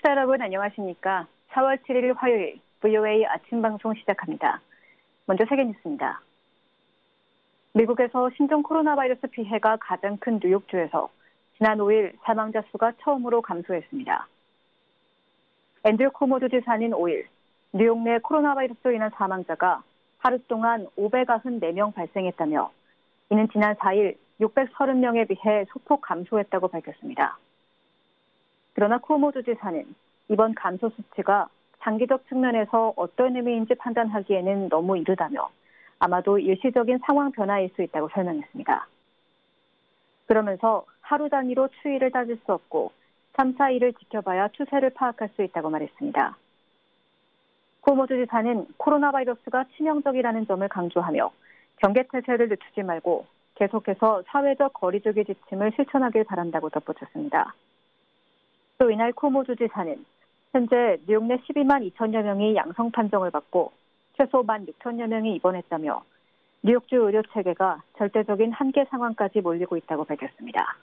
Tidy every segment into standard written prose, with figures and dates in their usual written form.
청취자 여러분 안녕하십니까? 4월 7일 화요일 VOA 아침 방송 시작합니다. 먼저 세계 뉴스입니다. 미국에서 신종 코로나 바이러스 피해가 가장 큰 뉴욕주에서 지난 5일 사망자 수가 처음으로 감소했습니다. 앤드류 쿠오모 주지사는 5일 뉴욕 내 코로나 바이러스로 인한 사망자가 하루 동안 594명 발생했다며 이는 지난 4일 630명에 비해 소폭 감소했다고 밝혔습니다. 그러나 쿠오모 주지사는 이번 감소 수치가 장기적 측면에서 어떤 의미인지 판단하기에는 너무 이르다며 아마도 일시적인 상황 변화일 수 있다고 설명했습니다. 그러면서 하루 단위로 추이를 따질 수 없고 3, 4일을 지켜봐야 추세를 파악할 수 있다고 말했습니다. 쿠오모 주지사는 코로나 바이러스가 치명적이라는 점을 강조하며 경계태세를 늦추지 말고 계속해서 사회적 거리두기 지침을 실천하길 바란다고 덧붙였습니다. 또 이날 쿠오모 주지사는 현재 뉴욕 내 12만 2천여 명이 양성 판정을 받고 최소 1만 6천여 명이 입원했다며 뉴욕주 의료 체계가 절대적인 한계 상황까지 몰리고 있다고 밝혔습니다.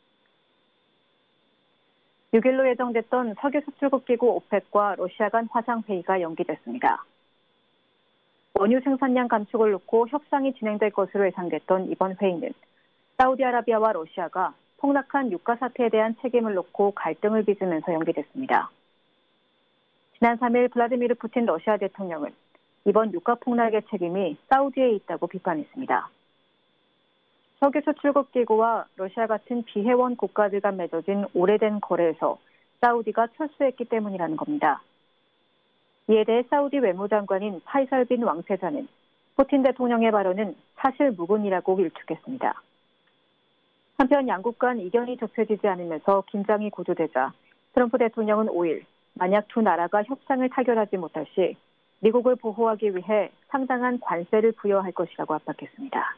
6일로 예정됐던 석유 수출국 기구 오펙과 러시아 간 화상회의가 연기됐습니다. 원유 생산량 감축을 놓고 협상이 진행될 것으로 예상됐던 이번 회의는 사우디아라비아와 러시아가 폭락한 유가 사태에 대한 책임을 놓고 갈등을 빚으면서 연기됐습니다. 지난 3일 블라디미르 푸틴 러시아 대통령은 이번 유가 폭락의 책임이 사우디에 있다고 비판했습니다. 석유 수출국 기구와 러시아 같은 비회원 국가들 간 맺어진 오래된 거래에서 사우디가 철수했기 때문이라는 겁니다. 이에 대해 사우디 외무장관인 파이살 빈 왕세자는 푸틴 대통령의 발언은 사실 무근이라고 일축했습니다. 한편 양국 간 이견이 좁혀지지 않으면서 긴장이 고조되자 트럼프 대통령은 5일 만약 두 나라가 협상을 타결하지 못할 시 미국을 보호하기 위해 상당한 관세를 부여할 것이라고 압박했습니다.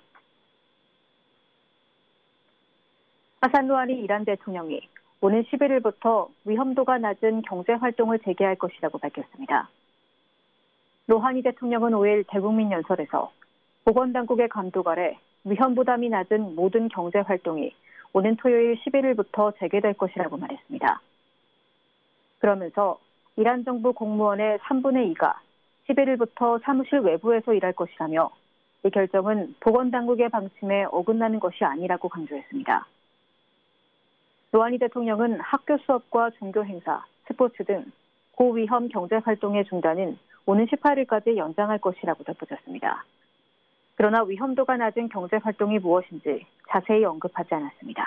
하산 루하니 이란 대통령이 오는 11일부터 위험도가 낮은 경제활동을 재개할 것이라고 밝혔습니다. 루하니 대통령은 5일 대국민 연설에서 보건당국의 감독 아래 위험 부담이 낮은 모든 경제활동이 오는 토요일 11일부터 재개될 것이라고 말했습니다. 그러면서 이란 정부 공무원의 3분의 2가 11일부터 사무실 외부에서 일할 것이라며 이 결정은 보건당국의 방침에 어긋나는 것이 아니라고 강조했습니다. 루하니 대통령은 학교 수업과 종교 행사, 스포츠 등 고위험 경제활동의 중단은 오는 18일까지 연장할 것이라고 덧붙였습니다. 그러나 위험도가 낮은 경제활동이 무엇인지 자세히 언급하지 않았습니다.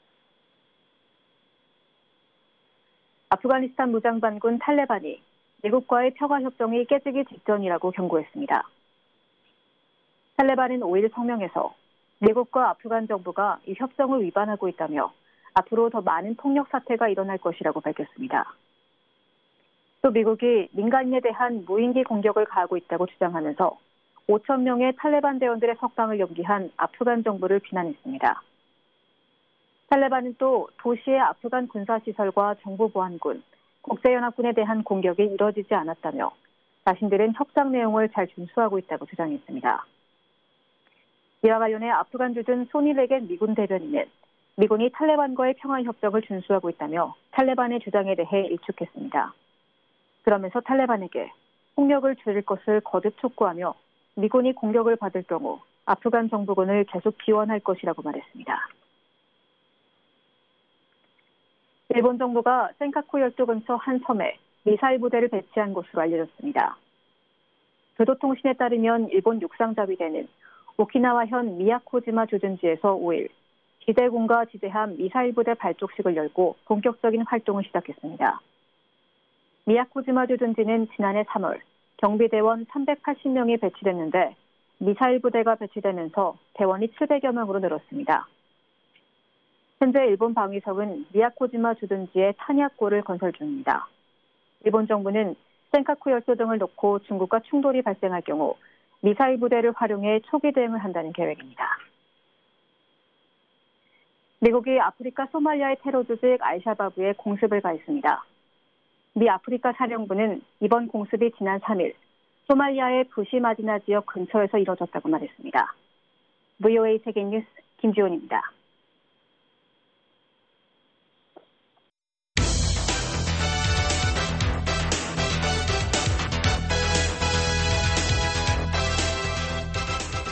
아프가니스탄 무장반군 탈레반이 미국과의 평화협정이 깨지기 직전이라고 경고했습니다. 탈레반은 5일 성명에서 미국과 아프간 정부가 이 협정을 위반하고 있다며 앞으로 더 많은 폭력 사태가 일어날 것이라고 밝혔습니다. 또 미국이 민간인에 대한 무인기 공격을 가하고 있다고 주장하면서 5천 명의 탈레반 대원들의 석방을 연기한 아프간 정부를 비난했습니다. 탈레반은 또 도시의 아프간 군사시설과 정부보안군, 국제연합군에 대한 공격이 이뤄지지 않았다며 자신들은 협상 내용을 잘 준수하고 있다고 주장했습니다. 이와 관련해 아프간 주둔 소니 레겐 미군 대변인은 미군이 탈레반과의 평화협정을 준수하고 있다며 탈레반의 주장에 대해 일축했습니다. 그러면서 탈레반에게 폭력을 줄일 것을 거듭 촉구하며 미군이 공격을 받을 경우 아프간 정부군을 계속 지원할 것이라고 말했습니다. 일본 정부가 센카쿠 열도 근처 한 섬에 미사일 부대를 배치한 것으로 알려졌습니다. 교도통신에 따르면 일본 육상자위대는 오키나와현 미야코지마 주둔지에서 5일 지대공과 지대함 미사일 부대 발족식을 열고 본격적인 활동을 시작했습니다. 미야코지마 주둔지는 지난해 3월 경비대원 380명이 배치됐는데 미사일 부대가 배치되면서 대원이 700여 명으로 늘었습니다. 현재 일본 방위성은 미야코지마 주둔지에 탄약고를 건설 중입니다. 일본 정부는 센카쿠 열도 등을 놓고 중국과 충돌이 발생할 경우 미사일 부대를 활용해 초기 대응을 한다는 계획입니다. 미국이 아프리카 소말리아의 테러 조직 알샤바브에 공습을 가했습니다. 미 아프리카 사령부는 이번 공습이 지난 3일 소말리아의 부시마디나 지역 근처에서 이뤄졌다고 말했습니다. VOA 세계뉴스 김지원입니다.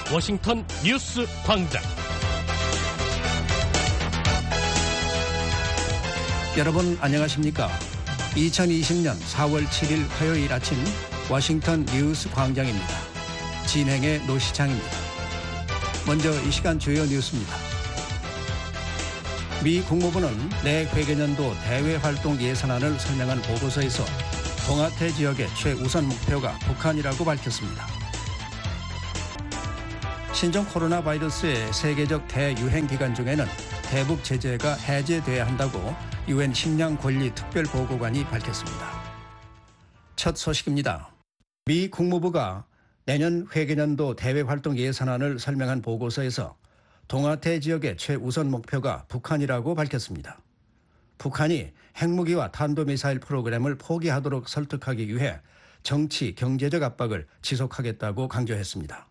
워싱턴 뉴스 광장. 여러분 안녕하십니까? 2020년 4월 7일 화요일 아침 워싱턴 뉴스 광장입니다. 진행의 노시창입니다. 먼저 이 시간 주요 뉴스입니다. 미 국무부는 내 회계년도 대외활동 예산안을 설명한 보고서에서 동아태 지역의 최우선 목표가 북한이라고 밝혔습니다. 신종 코로나 바이러스의 세계적 대유행 기간 중에는 대북 제재가 해제돼야 한다고 유엔 식량 권리 특별보고관이 밝혔습니다. 첫 소식입니다. 미 국무부가 내년 회계년도 대외활동 예산안을 설명한 보고서에서 동아태 지역의 최우선 목표가 북한이라고 밝혔습니다. 북한이 핵무기와 탄도미사일 프로그램을 포기하도록 설득하기 위해 정치, 경제적 압박을 지속하겠다고 강조했습니다.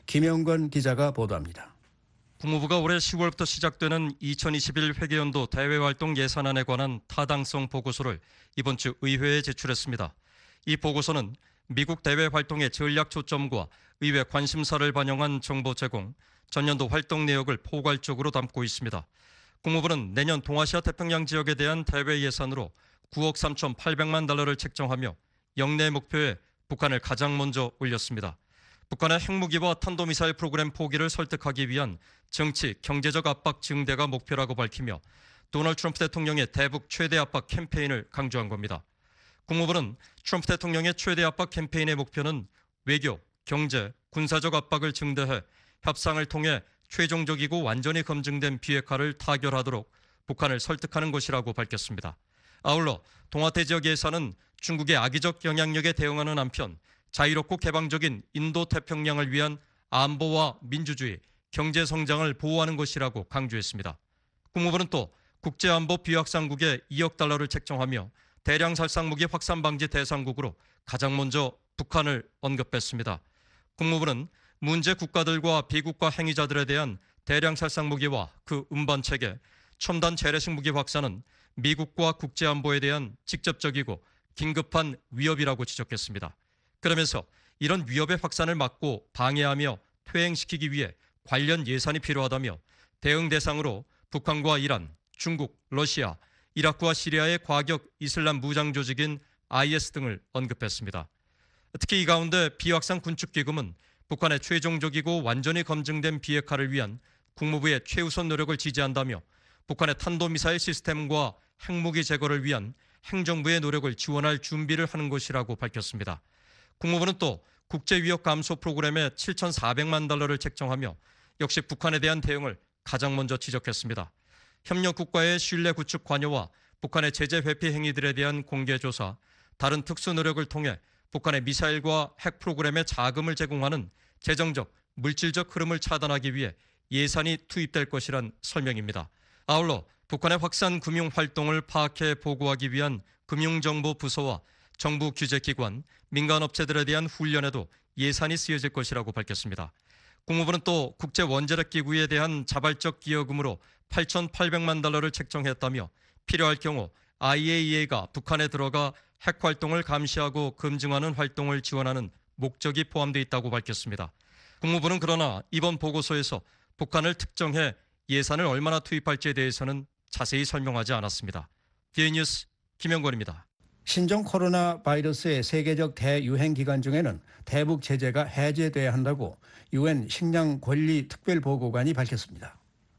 김영건 기자가 보도합니다. 국무부가 올해 10월부터 시작되는 2021 회계연도 대외활동 예산안에 관한 타당성 보고서를 이번 주 의회에 제출했습니다. 이 보고서는 미국 대외활동의 전략 초점과 의회 관심사를 반영한 정보 제공, 전년도 활동 내역을 포괄적으로 담고 있습니다. 국무부는 내년 동아시아 태평양 지역에 대한 대외 예산으로 9억 3,800만 달러를 책정하며 영내 목표에 북한을 가장 먼저 올렸습니다. 북한의 핵무기와 탄도미사일 프로그램 포기를 설득하기 위한 정치, 경제적 압박 증대가 목표라고 밝히며 도널드 트럼프 대통령의 대북 최대 압박 캠페인을 강조한 겁니다. 국무부는 트럼프 대통령의 최대 압박 캠페인의 목표는 외교, 경제, 군사적 압박을 증대해 협상을 통해 최종적이고 완전히 검증된 비핵화를 타결하도록 북한을 설득하는 것이라고 밝혔습니다. 아울러 동아태 지역 예산은 중국의 악의적 영향력에 대응하는 한편 자유롭고 개방적인 인도태평양을 위한 안보와 민주주의, 경제 성장을 보호하는 것이라고 강조했습니다. 국무부는 또 국제안보 비확산국에 2억 달러를 책정하며 대량 살상무기 확산 방지 대상국으로 가장 먼저 북한을 언급했습니다. 국무부는 문제 국가들과 비국가 행위자들에 대한 대량 살상무기와 그 운반체계, 첨단 재래식 무기 확산은 미국과 국제안보에 대한 직접적이고 긴급한 위협이라고 지적했습니다. 그러면서 이런 위협의 확산을 막고 방해하며 퇴행시키기 위해 관련 예산이 필요하다며 대응 대상으로 북한과 이란, 중국, 러시아, 이라크와 시리아의 과격 이슬람 무장 조직인 IS 등을 언급했습니다. 특히 이 가운데 비확산 군축기금은 북한의 최종적이고 완전히 검증된 비핵화를 위한 국무부의 최우선 노력을 지지한다며 북한의 탄도미사일 시스템과 핵무기 제거를 위한 행정부의 노력을 지원할 준비를 하는 것이라고 밝혔습니다. 국무부는 또 국제위협 감소 프로그램에 7,400만 달러를 책정하며 역시 북한에 대한 대응을 가장 먼저 지적했습니다. 협력 국가의 신뢰 구축 관여와 북한의 제재 회피 행위들에 대한 공개 조사, 다른 특수 노력을 통해 북한의 미사일과 핵 프로그램에 자금을 제공하는 재정적, 물질적 흐름을 차단하기 위해 예산이 투입될 것이란 설명입니다. 아울러 북한의 확산 금융 활동을 파악해 보고하기 위한 금융정보부서와 정부 규제기관, 민간업체들에 대한 훈련에도 예산이 쓰여질 것이라고 밝혔습니다. 국무부는 또 국제원자력기구에 대한 자발적 기여금으로 8,800만 달러를 책정했다며 필요할 경우 IAEA가 북한에 들어가 핵활동을 감시하고 검증하는 활동을 지원하는 목적이 포함되어 있다고 밝혔습니다. 국무부는 그러나 이번 보고서에서 북한을 특정해 예산을 얼마나 투입할지에 대해서는 자세히 설명하지 않았습니다. DN뉴스 김영권입니다. 신종 코로나 바이러스의 세계적 대유행 기간 중에는 대북 제재가 해제돼야 한다고 유엔 식량 권리 특별보고관이 밝혔습니다.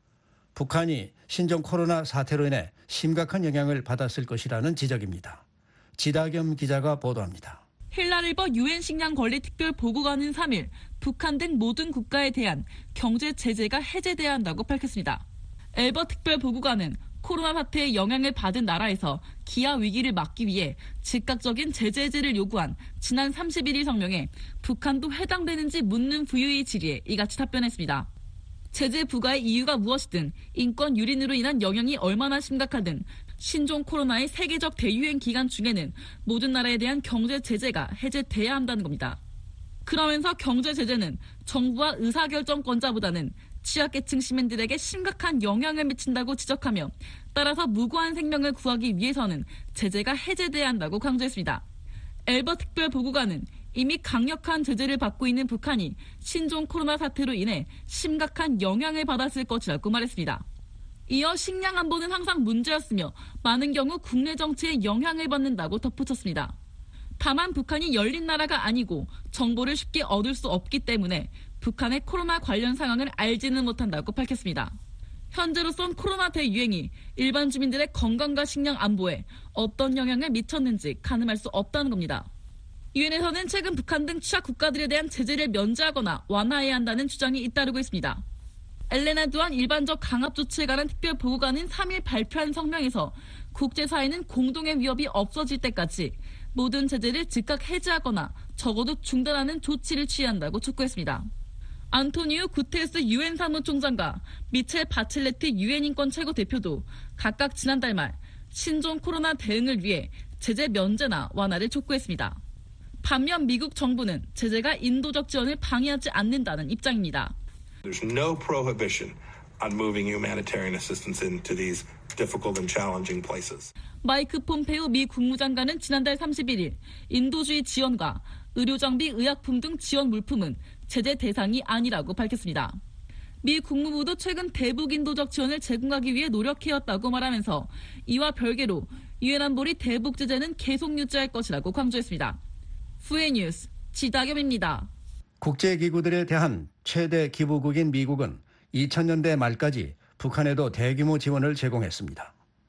북한이 신종 코로나 사태로 인해 심각한 영향을 받았을 것이라는 지적입니다. 지다겸 기자가 보도합니다. 힐라리버 유엔 식량 권리 특별보고관은 3일 북한 등 모든 국가에 대한 경제 제재가 해제돼야 한다고 밝혔습니다. 엘버 특별보고관은 코로나 사태의 영향을 받은 나라에서 기아 위기를 막기 위해 즉각적인 제재 해제를 요구한 지난 31일 성명에 북한도 해당되는지 묻는 부유의 질의에 이같이 답변했습니다. 제재 부과의 이유가 무엇이든 인권 유린으로 인한 영향이 얼마나 심각하든 신종 코로나의 세계적 대유행 기간 중에는 모든 나라에 대한 경제 제재가 해제돼야 한다는 겁니다. 그러면서 경제 제재는 정부와 의사결정권자보다는 취약계층 시민들에게 심각한 영향을 미친다고 지적하며 따라서 무고한 생명을 구하기 위해서는 제재가 해제돼야 한다고 강조했습니다. 엘버 특별보고관은 이미 강력한 제재를 받고 있는 북한이 신종 코로나 사태로 인해 심각한 영향을 받았을 것이라고 말했습니다. 이어 식량 안보는 항상 문제였으며 많은 경우 국내 정치에 영향을 받는다고 덧붙였습니다. 다만 북한이 열린 나라가 아니고 정보를 쉽게 얻을 수 없기 때문에 북한의 코로나 관련 상황을 알지는 못한다고 밝혔습니다. 현재로선 코로나 대유행이 일반 주민들의 건강과 식량 안보에 어떤 영향을 미쳤는지 가늠할 수 없다는 겁니다. 유엔에서는 최근 북한 등 취약 국가들에 대한 제재를 면제하거나 완화해야 한다는 주장이 잇따르고 있습니다. 엘레나 두한 일반적 강압 조치에 관한 특별 보고관은 3일 발표한 성명에서 국제사회는 공동의 위협이 없어질 때까지 모든 제재를 즉각 해제하거나 적어도 중단하는 조치를 취한다고 촉구했습니다. 안토니우 구테레스 유엔 사무총장과 미첼 바첼레트 유엔 인권 최고 대표도 각각 지난달 말 신종 코로나 대응을 위해 제재 면제나 완화를 촉구했습니다. 반면 미국 정부는 제재가 인도적 지원을 방해하지 않는다는 입장입니다. There's no prohibition on moving humanitarian assistance into these difficult and challenging places. 마이크 폼페오 미 국무장관은 지난달 31일 인도주의 지원과 의료장비, 의약품 등 지원 물품은 제재 대상이 아니라고 밝혔습니다. 미 국무부도 최근 대북 인도적 지원을 제공하기 위해 노력해왔다고 말하면서 이와 별개로 유엔 안보리 대북 제재는 계속 유지할 것이라고 강조했습니다. 후에 뉴스 지다겸입니다. 국제기구들에 대한 최대 기부국인 미국은 2000년대 말까지 북한에도 대규모 지원을 제공했습니다.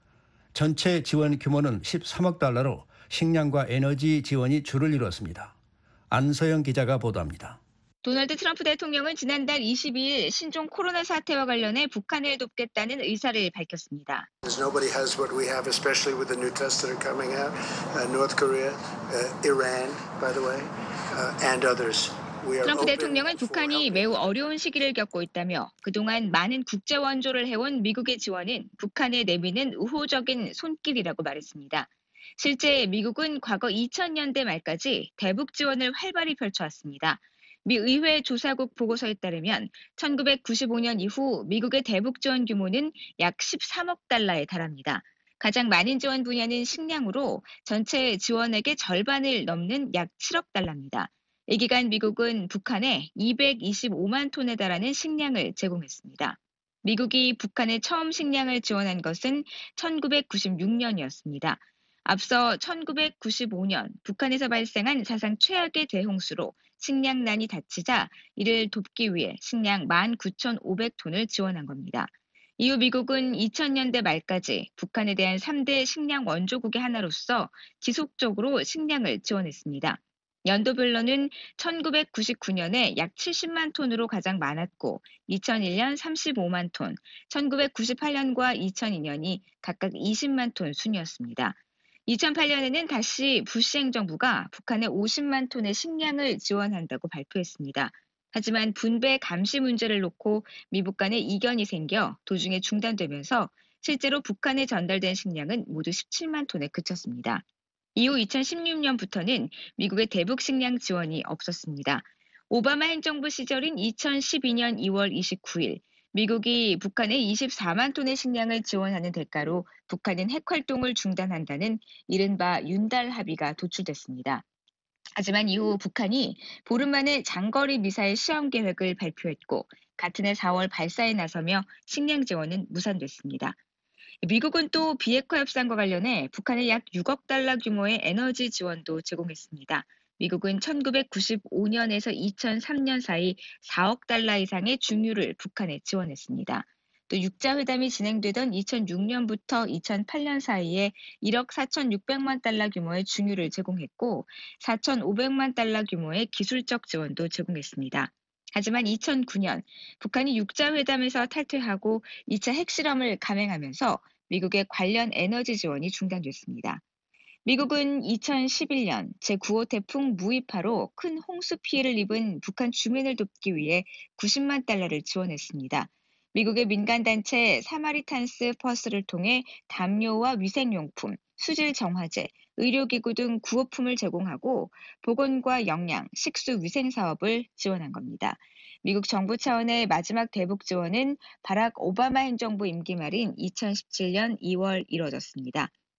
전체 지원 규모는 13억 달러로 식량과 에너지 지원이 주를 이루었습니다. 안서영 기자가 보도합니다. 도널드 트럼프 대통령은 지난달 22일 신종 코로나 사태와 관련해 북한을 돕겠다는 의사를 밝혔습니다. Nobody has what we have, especially with the new tests that are coming out. North Korea, Iran, by the way, and others. 트럼프 대통령은 북한이 매우 어려운 시기를 겪고 있다며 그동안 많은 국제 원조를 해온 미국의 지원은 북한에 내미는 우호적인 손길이라고 말했습니다. 실제 미국은 과거 2000년대 말까지 대북 지원을 활발히 펼쳐왔습니다. 미 의회 조사국 보고서에 따르면 1995년 이후 미국의 대북 지원 규모는 약 13억 달러에 달합니다. 가장 많은 지원 분야는 식량으로 전체 지원액의 절반을 넘는 약 7억 달러입니다. 이 기간 미국은 북한에 225만 톤에 달하는 식량을 제공했습니다. 미국이 북한에 처음 식량을 지원한 것은 1996년이었습니다. 앞서 1995년 북한에서 발생한 사상 최악의 대홍수로 식량난이 닥치자 이를 돕기 위해 식량 19,500톤을 지원한 겁니다. 이후 미국은 2000년대 말까지 북한에 대한 3대 식량 원조국의 하나로서 지속적으로 식량을 지원했습니다. 연도별로는 1999년에 약 70만 톤으로 가장 많았고 2001년 35만 톤, 1998년과 2002년이 각각 20만 톤 순이었습니다. 2008년에는 다시 부시 행정부가 북한에 50만 톤의 식량을 지원한다고 발표했습니다. 하지만 분배 감시 문제를 놓고 미북 간에 이견이 생겨 도중에 중단되면서 실제로 북한에 전달된 식량은 모두 17만 톤에 그쳤습니다. 이후 2016년부터는 미국의 대북 식량 지원이 없었습니다. 오바마 행정부 시절인 2012년 2월 29일 미국이 북한에 24만 톤의 식량을 지원하는 대가로 북한은 핵활동을 중단한다는 이른바 윤달 합의가 도출됐습니다. 하지만 이후 북한이 보름 만에 장거리 미사일 시험 계획을 발표했고 같은 해 4월 발사에 나서며 식량 지원은 무산됐습니다. 미국은 또 비핵화 협상과 관련해 북한에 약 6억 달러 규모의 에너지 지원도 제공했습니다. 미국은 1995년에서 2003년 사이 4억 달러 이상의 중유를 북한에 지원했습니다. 또 육자회담이 진행되던 2006년부터 2008년 사이에 1억 4,600만 달러 규모의 중유를 제공했고 4,500만 달러 규모의 기술적 지원도 제공했습니다. 하지만 2009년 북한이 육자회담에서 탈퇴하고 2차 핵실험을 감행하면서 미국의 관련 에너지 지원이 중단됐습니다. 미국은 2011년 제9호 태풍 무이파로 큰 홍수 피해를 입은 북한 주민을 돕기 위해 90만 달러를 지원했습니다. 미국의 민간단체 사마리탄스 퍼스를 통해 담요와 위생용품, 수질 정화제, 의료기구 등 구호품을 제공하고 보건과 영양, 식수 위생 사업을 지원한 겁니다. 미국 정부 차원의 마지막 대북 지원은 바락 오바마 행정부 임기 말인 2017년 2월 이뤄졌습니다.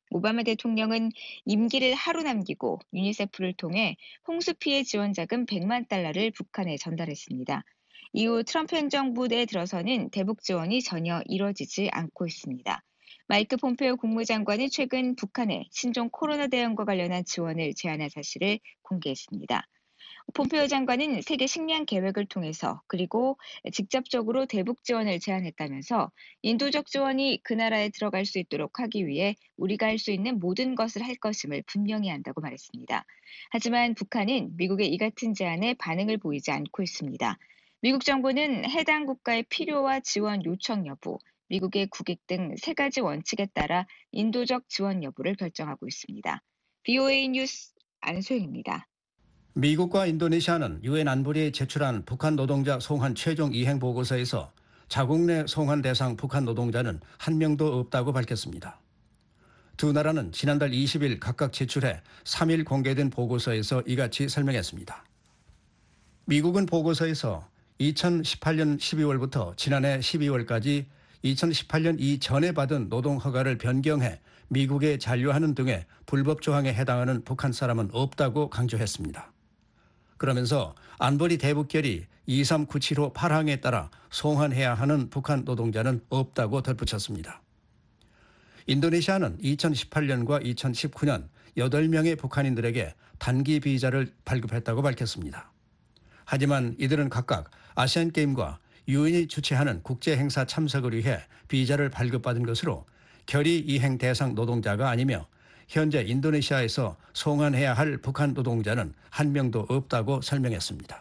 오바마 대통령은 임기를 하루 남기고 유니세프를 통해 홍수 피해 지원 자금 100만 달러를 북한에 전달했습니다. 이후 트럼프 행정부에 들어서는 대북 지원이 전혀 이뤄지지 않고 있습니다. 마이크 폼페오 국무장관은 최근 북한에 신종 코로나 대응과 관련한 지원을 제안한 사실을 공개했습니다. 폼페오 장관은 세계 식량 계획을 통해서 그리고 직접적으로 대북 지원을 제안했다면서 인도적 지원이 그 나라에 들어갈 수 있도록 하기 위해 우리가 할 수 있는 모든 것을 할 것임을 분명히 한다고 말했습니다. 하지만 북한은 미국의 이 같은 제안에 반응을 보이지 않고 있습니다. 미국 정부는 해당 국가의 필요와 지원 요청 여부, 미국의 국익 등 세 가지 원칙에 따라 인도적 지원 여부를 결정하고 있습니다. BOA 뉴스 안소영입니다. 미국과 인도네시아는 유엔 안보리에 제출한 북한 노동자 송환 최종 이행 보고서에서 자국 내 송환 대상 북한 노동자는 한 명도 없다고 밝혔습니다. 두 나라는 지난달 20일 각각 제출해 3일 공개된 보고서에서 이같이 설명했습니다. 미국은 보고서에서 2018년 12월부터 지난해 12월까지 2018년 이전에 받은 노동 허가를 변경해 미국에 잔류하는 등의 불법 조항에 해당하는 북한 사람은 없다고 강조했습니다. 그러면서 안보리 대북결의 23975 8항에 따라 송환해야 하는 북한 노동자는 없다고 덧붙였습니다. 인도네시아는 2018년과 2019년 8명의 북한인들에게 단기 비자를 발급했다고 밝혔습니다. 하지만 이들은 각각 아시안게임과 유엔이 주최하는 국제행사 참석을 위해 비자를 발급받은 것으로 결의 이행 대상 노동자가 아니며 현재 인도네시아에서 송환해야 할 북한 노동자는 한 명도 없다고 설명했습니다.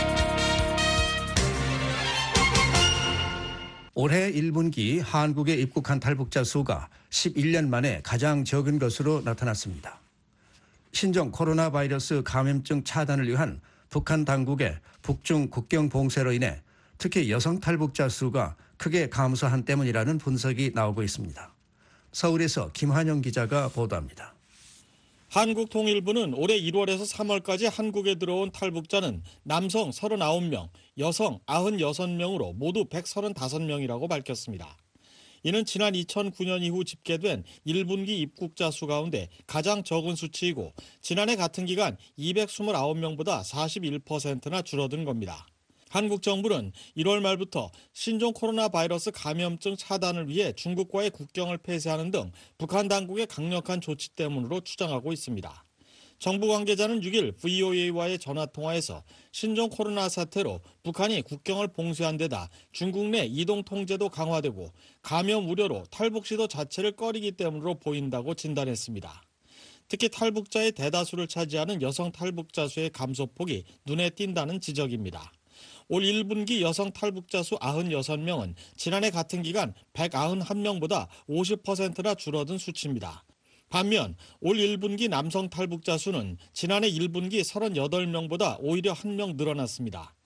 올해 1분기 한국에 입국한 탈북자 수가 11년 만에 가장 적은 것으로 나타났습니다. 신종 코로나 바이러스 감염증 차단을 위한 북한 당국의 북중 국경 봉쇄로 인해 특히 여성 탈북자 수가 크게 감소한 때문이라는 분석이 나오고 있습니다. 서울에서 김환영 기자가 보도합니다. 한국통일부는 올해 1월에서 3월까지 한국에 들어온 탈북자는 남성 39명, 여성 96명으로 모두 135명이라고 밝혔습니다. 이는 지난 2009년 이후 집계된 1분기 입국자 수 가운데 가장 적은 수치이고 지난해 같은 기간 229명보다 41%나 줄어든 겁니다. 한국 정부는 1월 말부터 신종 코로나 바이러스 감염증 차단을 위해 중국과의 국경을 폐쇄하는 등 북한 당국의 강력한 조치 때문으로 추정하고 있습니다. 정부 관계자는 6일 VOA와의 전화통화에서 신종 코로나 사태로 북한이 국경을 봉쇄한 데다 중국 내 이동 통제도 강화되고 감염 우려로 탈북 시도 자체를 꺼리기 때문으로 보인다고 진단했습니다. 특히 탈북자의 대다수를 차지하는 여성 탈북자 수의 감소폭이 눈에 띈다는 지적입니다. 올 1분기 여성 탈북자 수 96명은 지난해 같은 기간 191명보다 50%나 줄어든 수치입니다. 반면 올 1분기 남성 탈북자 수는 지난해 1분기 38명보다 오히려 1명 늘어났습니다.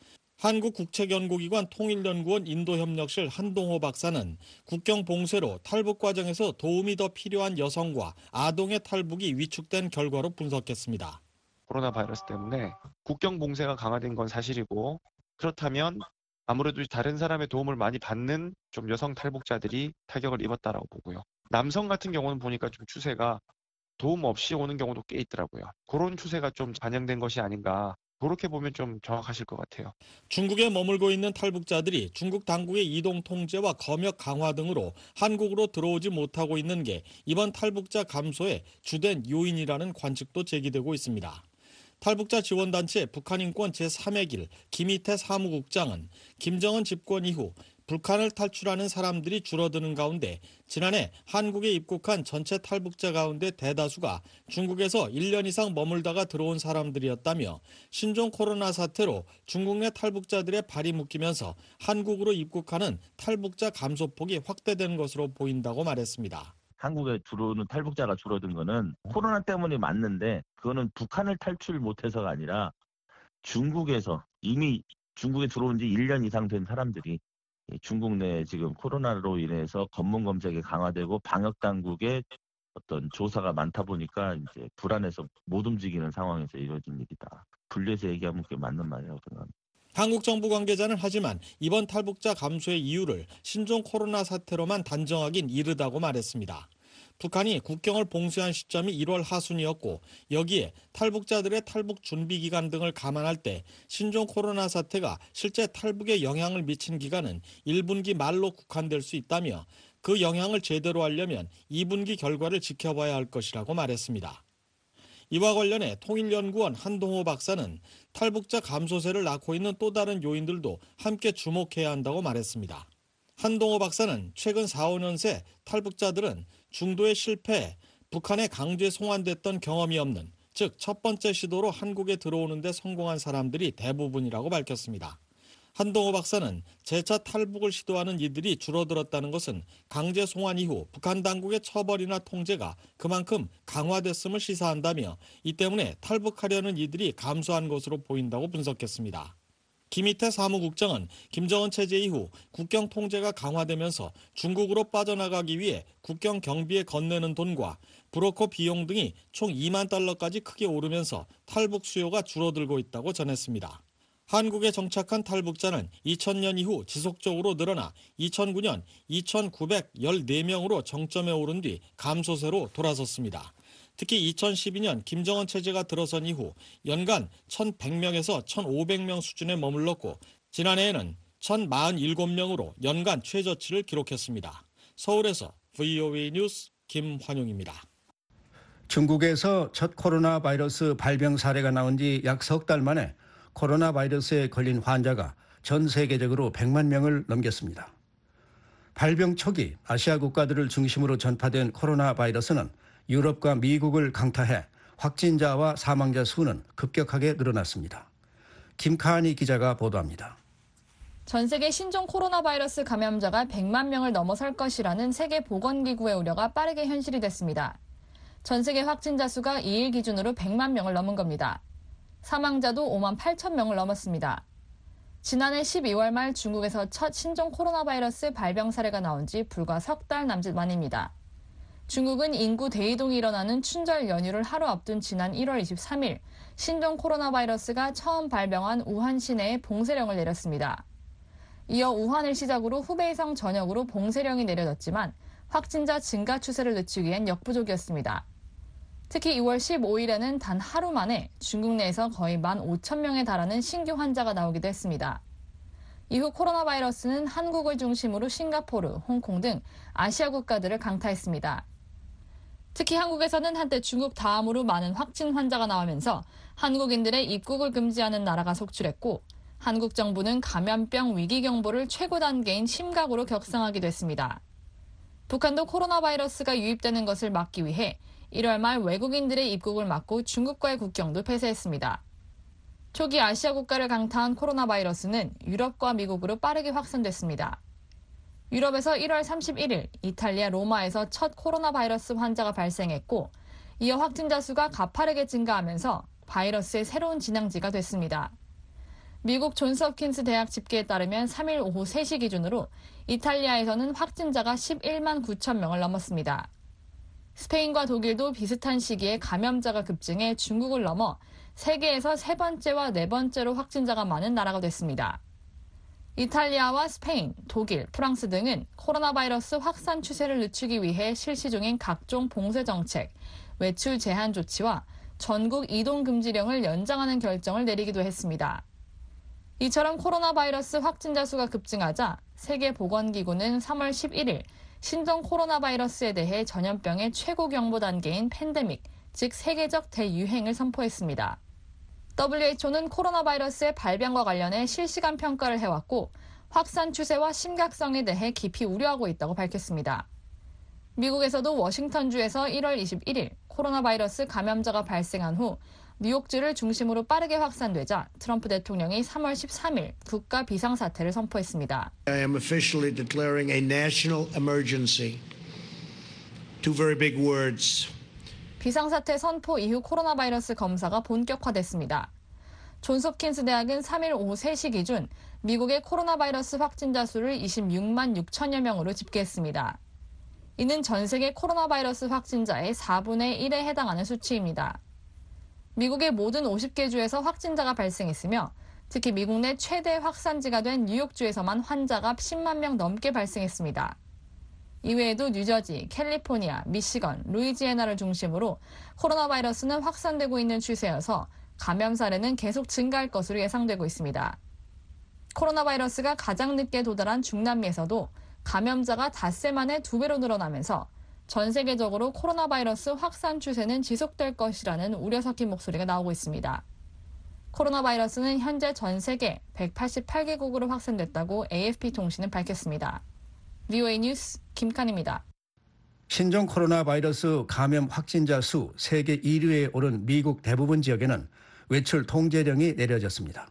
한국국책연구기관 통일연구원 인도협력실 한동호 박사는 국경 봉쇄로 탈북 과정에서 도움이 더 필요한 여성과 아동의 탈북이 위축된 결과로 분석했습니다. 코로나 바이러스 때문에 국경 봉쇄가 강화된 건 사실이고 그렇다면 아무래도 다른 사람의 도움을 많이 받는 좀 여성 탈북자들이 타격을 입었다라고 보고요. 남성 같은 경우는 보니까 좀 추세가 도움 없이 오는 경우도 꽤 있더라고요. 그런 추세가 좀 반영된 것이 아닌가. 그렇게 보면 좀 정확하실 것 같아요. 중국에 머물고 있는 탈북자들이 중국 당국의 이동 통제와 검역 강화 등으로 한국으로 들어오지 못하고 있는 게 이번 탈북자 감소의 주된 요인이라는 관측도 제기되고 있습니다. 탈북자 지원단체 북한인권 제3의 길 김희태 사무국장은 김정은 집권 이후 북한을 탈출하는 사람들이 줄어드는 가운데 지난해 한국에 입국한 전체 탈북자 가운데 대다수가 중국에서 1년 이상 머물다가 들어온 사람들이었다며 신종 코로나 사태로 중국 내 탈북자들의 발이 묶이면서 한국으로 입국하는 탈북자 감소폭이 확대된 것으로 보인다고 말했습니다. 한국에 들어오는 탈북자가 줄어든 거는 코로나 때문이 맞는데 그거는 북한을 탈출 못해서가 아니라 중국에서 이미 중국에 들어온 지 1년 이상 된 사람들이 중국 내 지금 코로나로 인해서 검문 검색이 강화되고 방역 당국의 어떤 조사가 많다 보니까 이제 불안해서 못 움직이는 상황에서 이루어진 일이다. 분리해서 얘기하면 그게 맞는 말이라고 생각합니다. 한국 정부 관계자는 하지만 이번 탈북자 감소의 이유를 신종 코로나 사태로만 단정하긴 이르다고 말했습니다. 북한이 국경을 봉쇄한 시점이 1월 하순이었고 여기에 탈북자들의 탈북 준비 기간 등을 감안할 때 신종 코로나 사태가 실제 탈북에 영향을 미친 기간은 1분기 말로 국한될 수 있다며 그 영향을 제대로 하려면 2분기 결과를 지켜봐야 할 것이라고 말했습니다. 이와 관련해 통일연구원 한동호 박사는 탈북자 감소세를 낳고 있는 또 다른 요인들도 함께 주목해야 한다고 말했습니다. 한동호 박사는 최근 4, 5년 새 탈북자들은 중도에 실패해 북한에 강제 송환됐던 경험이 없는, 즉 첫 번째 시도로 한국에 들어오는 데 성공한 사람들이 대부분이라고 밝혔습니다. 한동호 박사는 재차 탈북을 시도하는 이들이 줄어들었다는 것은 강제 송환 이후 북한 당국의 처벌이나 통제가 그만큼 강화됐음을 시사한다며 이 때문에 탈북하려는 이들이 감소한 것으로 보인다고 분석했습니다. 김희태 사무국장은 김정은 체제 이후 국경 통제가 강화되면서 중국으로 빠져나가기 위해 국경 경비에 건네는 돈과 브로커 비용 등이 총 2만 달러까지 크게 오르면서 탈북 수요가 줄어들고 있다고 전했습니다. 한국에 정착한 탈북자는 2000년 이후 지속적으로 늘어나 2009년 2,914명으로 정점에 오른 뒤 감소세로 돌아섰습니다. 특히 2012년 김정은 체제가 들어선 이후 연간 1,100명에서 1,500명 수준에 머물렀고 지난해에는 1,047명으로 연간 최저치를 기록했습니다. 서울에서 VOA 뉴스 김환용입니다. 중국에서 첫 코로나 바이러스 발병 사례가 나온 지 약 석 달 만에 코로나 바이러스에 걸린 환자가 전 세계적으로 100만 명을 넘겼습니다. 발병 초기 아시아 국가들을 중심으로 전파된 코로나 바이러스는 유럽과 미국을 강타해 확진자와 사망자 수는 급격하게 늘어났습니다. 김카니 기자가 보도합니다. 전 세계 신종 코로나 바이러스 감염자가 100만 명을 넘어설 것이라는 세계보건기구의 우려가 빠르게 현실이 됐습니다. 전 세계 확진자 수가 2일 기준으로 100만 명을 넘은 겁니다. 사망자도 5만 8천 명을 넘었습니다. 지난해 12월 말 중국에서 첫 신종 코로나 바이러스 발병 사례가 나온 지 불과 석 달 남짓 만입니다. 중국은 인구 대이동이 일어나는 춘절 연휴를 하루 앞둔 지난 1월 23일 신종 코로나 바이러스가 처음 발병한 우한 시내에 봉쇄령을 내렸습니다. 이어 우한을 시작으로 후베이성 전역으로 봉쇄령이 내려졌지만 확진자 증가 추세를 늦추기엔 역부족이었습니다. 특히 2월 15일에는 단 하루 만에 중국 내에서 거의 15,000명에 달하는 신규 환자가 나오기도 했습니다. 이후 코로나 바이러스는 한국을 중심으로 싱가포르, 홍콩 등 아시아 국가들을 강타했습니다. 특히 한국에서는 한때 중국 다음으로 많은 확진 환자가 나오면서 한국인들의 입국을 금지하는 나라가 속출했고 한국 정부는 감염병 위기 경보를 최고 단계인 심각으로 격상하기도 했습니다. 북한도 코로나 바이러스가 유입되는 것을 막기 위해 1월 말 외국인들의 입국을 막고 중국과의 국경도 폐쇄했습니다. 초기 아시아 국가를 강타한 코로나 바이러스는 유럽과 미국으로 빠르게 확산됐습니다. 유럽에서 1월 31일 이탈리아 로마에서 첫 코로나 바이러스 환자가 발생했고 이어 확진자 수가 가파르게 증가하면서 바이러스의 새로운 진앙지가 됐습니다. 미국 존스홉킨스 대학 집계에 따르면 3일 오후 3시 기준으로 이탈리아에서는 확진자가 11만 9천 명을 넘었습니다. 스페인과 독일도 비슷한 시기에 감염자가 급증해 중국을 넘어 세계에서 세 번째와 네 번째로 확진자가 많은 나라가 됐습니다. 이탈리아와 스페인, 독일, 프랑스 등은 코로나 바이러스 확산 추세를 늦추기 위해 실시 중인 각종 봉쇄 정책, 외출 제한 조치와 전국 이동 금지령을 연장하는 결정을 내리기도 했습니다. 이처럼 코로나 바이러스 확진자 수가 급증하자 세계보건기구는 3월 11일 신종 코로나 바이러스에 대해 전염병의 최고 경보 단계인 팬데믹, 즉 세계적 대유행을 선포했습니다. WHO는 코로나 바이러스의 발병과 관련해 실시간 평가를 해왔고 확산 추세와 심각성에 대해 깊이 우려하고 있다고 밝혔습니다. 미국에서도 워싱턴주에서 1월 21일 코로나 바이러스 감염자가 발생한 후 뉴욕주를 중심으로 빠르게 확산되자 트럼프 대통령이 3월 13일 국가 비상사태를 선포했습니다. I am officially declaring a national emergency. Two very big words. 비상사태 선포 이후 코로나 바이러스 검사가 본격화됐습니다. 존스홉킨스 대학은 3일 오후 3시 기준 미국의 코로나 바이러스 확진자 수를 26만 6천여 명으로 집계했습니다. 이는 전 세계 코로나 바이러스 확진자의 4분의 1에 해당하는 수치입니다. 미국의 모든 50개 주에서 확진자가 발생했으며 특히 미국 내 최대 확산지가 된 뉴욕주에서만 환자가 10만 명 넘게 발생했습니다. 이외에도 뉴저지, 캘리포니아, 미시건, 루이지애나를 중심으로 코로나 바이러스는 확산되고 있는 추세여서 감염 사례는 계속 증가할 것으로 예상되고 있습니다. 코로나 바이러스가 가장 늦게 도달한 중남미에서도 감염자가 닷새 만에 2배로 늘어나면서 전 세계적으로 코로나 바이러스 확산 추세는 지속될 것이라는 우려 섞인 목소리가 나오고 있습니다. 코로나 바이러스는 현재 전 세계 188개국으로 확산됐다고 AFP 통신은 밝혔습니다. VOA 뉴스 김칸입니다. 신종 코로나 바이러스 감염 확진자 수 세계 1위에 오른 미국 대부분 지역에는 외출 통제령이 내려졌습니다.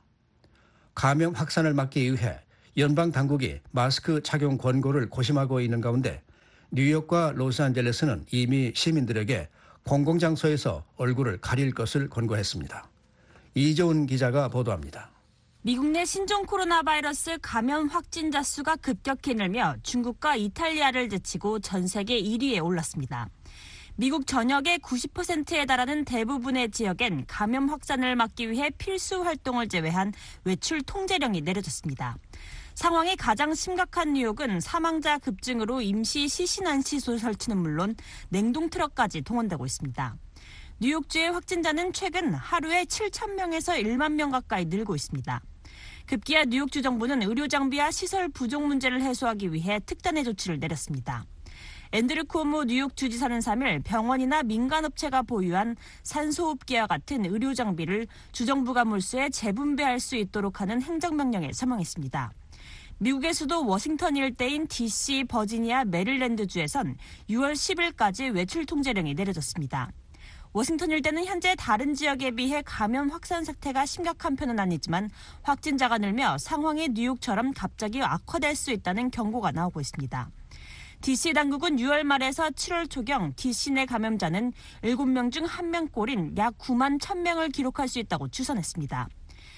감염 확산을 막기 위해 연방 당국이 마스크 착용 권고를 고심하고 있는 가운데 뉴욕과 로스앤젤레스는 이미 시민들에게 공공장소에서 얼굴을 가릴 것을 권고했습니다. 이조은 기자가 보도합니다. 미국 내 신종 코로나 바이러스 감염 확진자 수가 급격히 늘며 중국과 이탈리아를 제치고 전 세계 1위에 올랐습니다. 미국 전역의 90%에 달하는 대부분의 지역엔 감염 확산을 막기 위해 필수 활동을 제외한 외출 통제령이 내려졌습니다. 상황이 가장 심각한 뉴욕은 사망자 급증으로 임시 시신안시소 설치는 물론 냉동 트럭까지 동원되고 있습니다. 뉴욕주의 확진자는 최근 하루에 7,000명에서 1만 명 가까이 늘고 있습니다. 급기야 뉴욕주 정부는 의료 장비와 시설 부족 문제를 해소하기 위해 특단의 조치를 내렸습니다. 앤드류 쿠오모 뉴욕 주지사는 3일 병원이나 민간업체가 보유한 산소호흡기와 같은 의료 장비를 주정부가 몰수해 재분배할 수 있도록 하는 행정명령에 서명했습니다. 미국의 수도 워싱턴 일대인 DC, 버지니아, 메릴랜드주에선 6월 10일까지 외출 통제령이 내려졌습니다. 워싱턴 일대는 현재 다른 지역에 비해 감염 확산 사태가 심각한 편은 아니지만 확진자가 늘며 상황이 뉴욕처럼 갑자기 악화될 수 있다는 경고가 나오고 있습니다. DC 당국은 6월 말에서 7월 초경 DC 내 감염자는 7명 중 1명꼴인 약 9만 1,000명을 기록할 수 있다고 추산했습니다.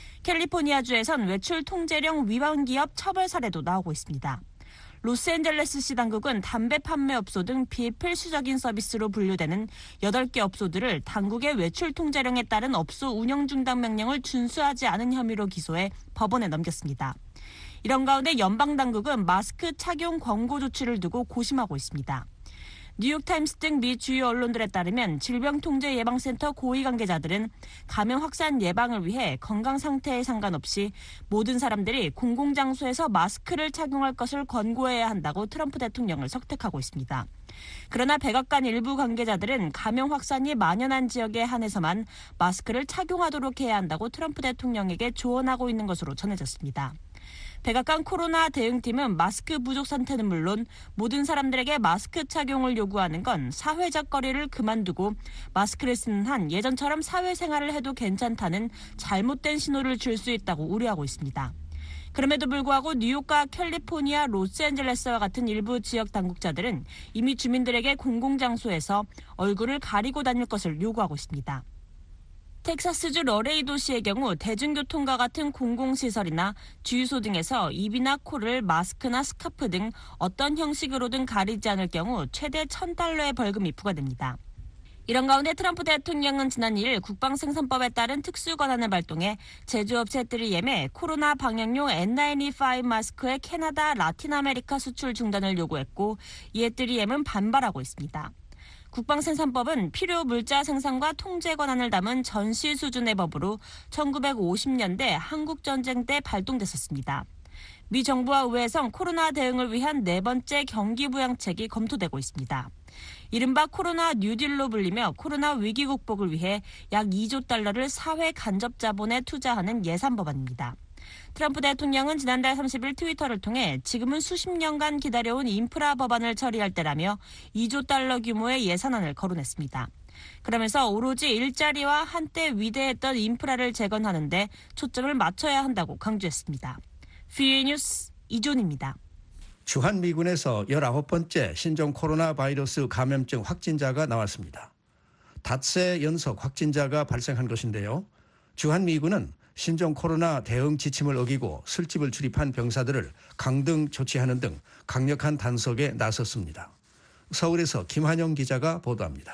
캘리포니아주에선 외출 통제령 위반 기업 처벌 사례도 나오고 있습니다. 로스앤젤레스시 당국은 담배 판매업소 등 비필수적인 서비스로 분류되는 8개 업소들을 당국의 외출 통제령에 따른 업소 운영 중단 명령을 준수하지 않은 혐의로 기소해 법원에 넘겼습니다. 이런 가운데 연방당국은 마스크 착용 권고 조치를 두고 고심하고 있습니다. 뉴욕타임스 등 미 주요 언론들에 따르면 질병통제예방센터 고위 관계자들은 감염 확산 예방을 위해 건강 상태에 상관없이 모든 사람들이 공공장소에서 마스크를 착용할 것을 권고해야 한다고 트럼프 대통령을 설득하고 있습니다. 그러나 백악관 일부 관계자들은 감염 확산이 만연한 지역에 한해서만 마스크를 착용하도록 해야 한다고 트럼프 대통령에게 조언하고 있는 것으로 전해졌습니다. 백악관 코로나 대응팀은 마스크 부족 상태는 물론 모든 사람들에게 마스크 착용을 요구하는 건 사회적 거리를 그만두고 마스크를 쓰는 한 예전처럼 사회생활을 해도 괜찮다는 잘못된 신호를 줄 수 있다고 우려하고 있습니다. 그럼에도 불구하고 뉴욕과 캘리포니아, 로스앤젤레스와 같은 일부 지역 당국자들은 이미 주민들에게 공공장소에서 얼굴을 가리고 다닐 것을 요구하고 있습니다. 텍사스주 러레이도시의 경우 대중교통과 같은 공공시설이나 주유소 등에서 입이나 코를 마스크나 스카프 등 어떤 형식으로든 가리지 않을 경우 최대 $1,000의 벌금이 부과됩니다. 이런 가운데 트럼프 대통령은 지난 2일 국방생산법에 따른 특수권한을 발동해 제조업체 3M에 코로나 방역용 N95 마스크의 캐나다, 라틴 아메리카 수출 중단을 요구했고 이에 3M은 반발하고 있습니다. 국방생산법은 필요 물자 생산과 통제 권한을 담은 전시 수준의 법으로 1950년대 한국전쟁 때 발동됐었습니다. 미 정부와 의회에선 코로나 대응을 위한 4번째 경기부양책이 검토되고 있습니다. 이른바 코로나 뉴딜로 불리며 코로나 위기 극복을 위해 약 $2조 사회 간접 자본에 투자하는 예산 법안입니다. 트럼프 대통령은 지난달 30일 트위터를 통해 지금은 수십 년간 기다려온 인프라 법안을 처리할 때라며 $2조 규모의 예산안을 거론했습니다. 그러면서 오로지 일자리와 한때 위대했던 인프라를 재건하는 데 초점을 맞춰야 한다고 강조했습니다. VOA 뉴스 이존입니다. 주한미군에서 19번째 신종 코로나 바이러스 감염증 확진자가 나왔습니다. 닷새 연속 확진자가 발생한 것인데요. 주한미군은 신종 코로나 대응 지침을 어기고 술집을 출입한 병사들을 강등 조치하는 등 강력한 단속에 나섰습니다. 서울에서 김한영 기자가 보도합니다.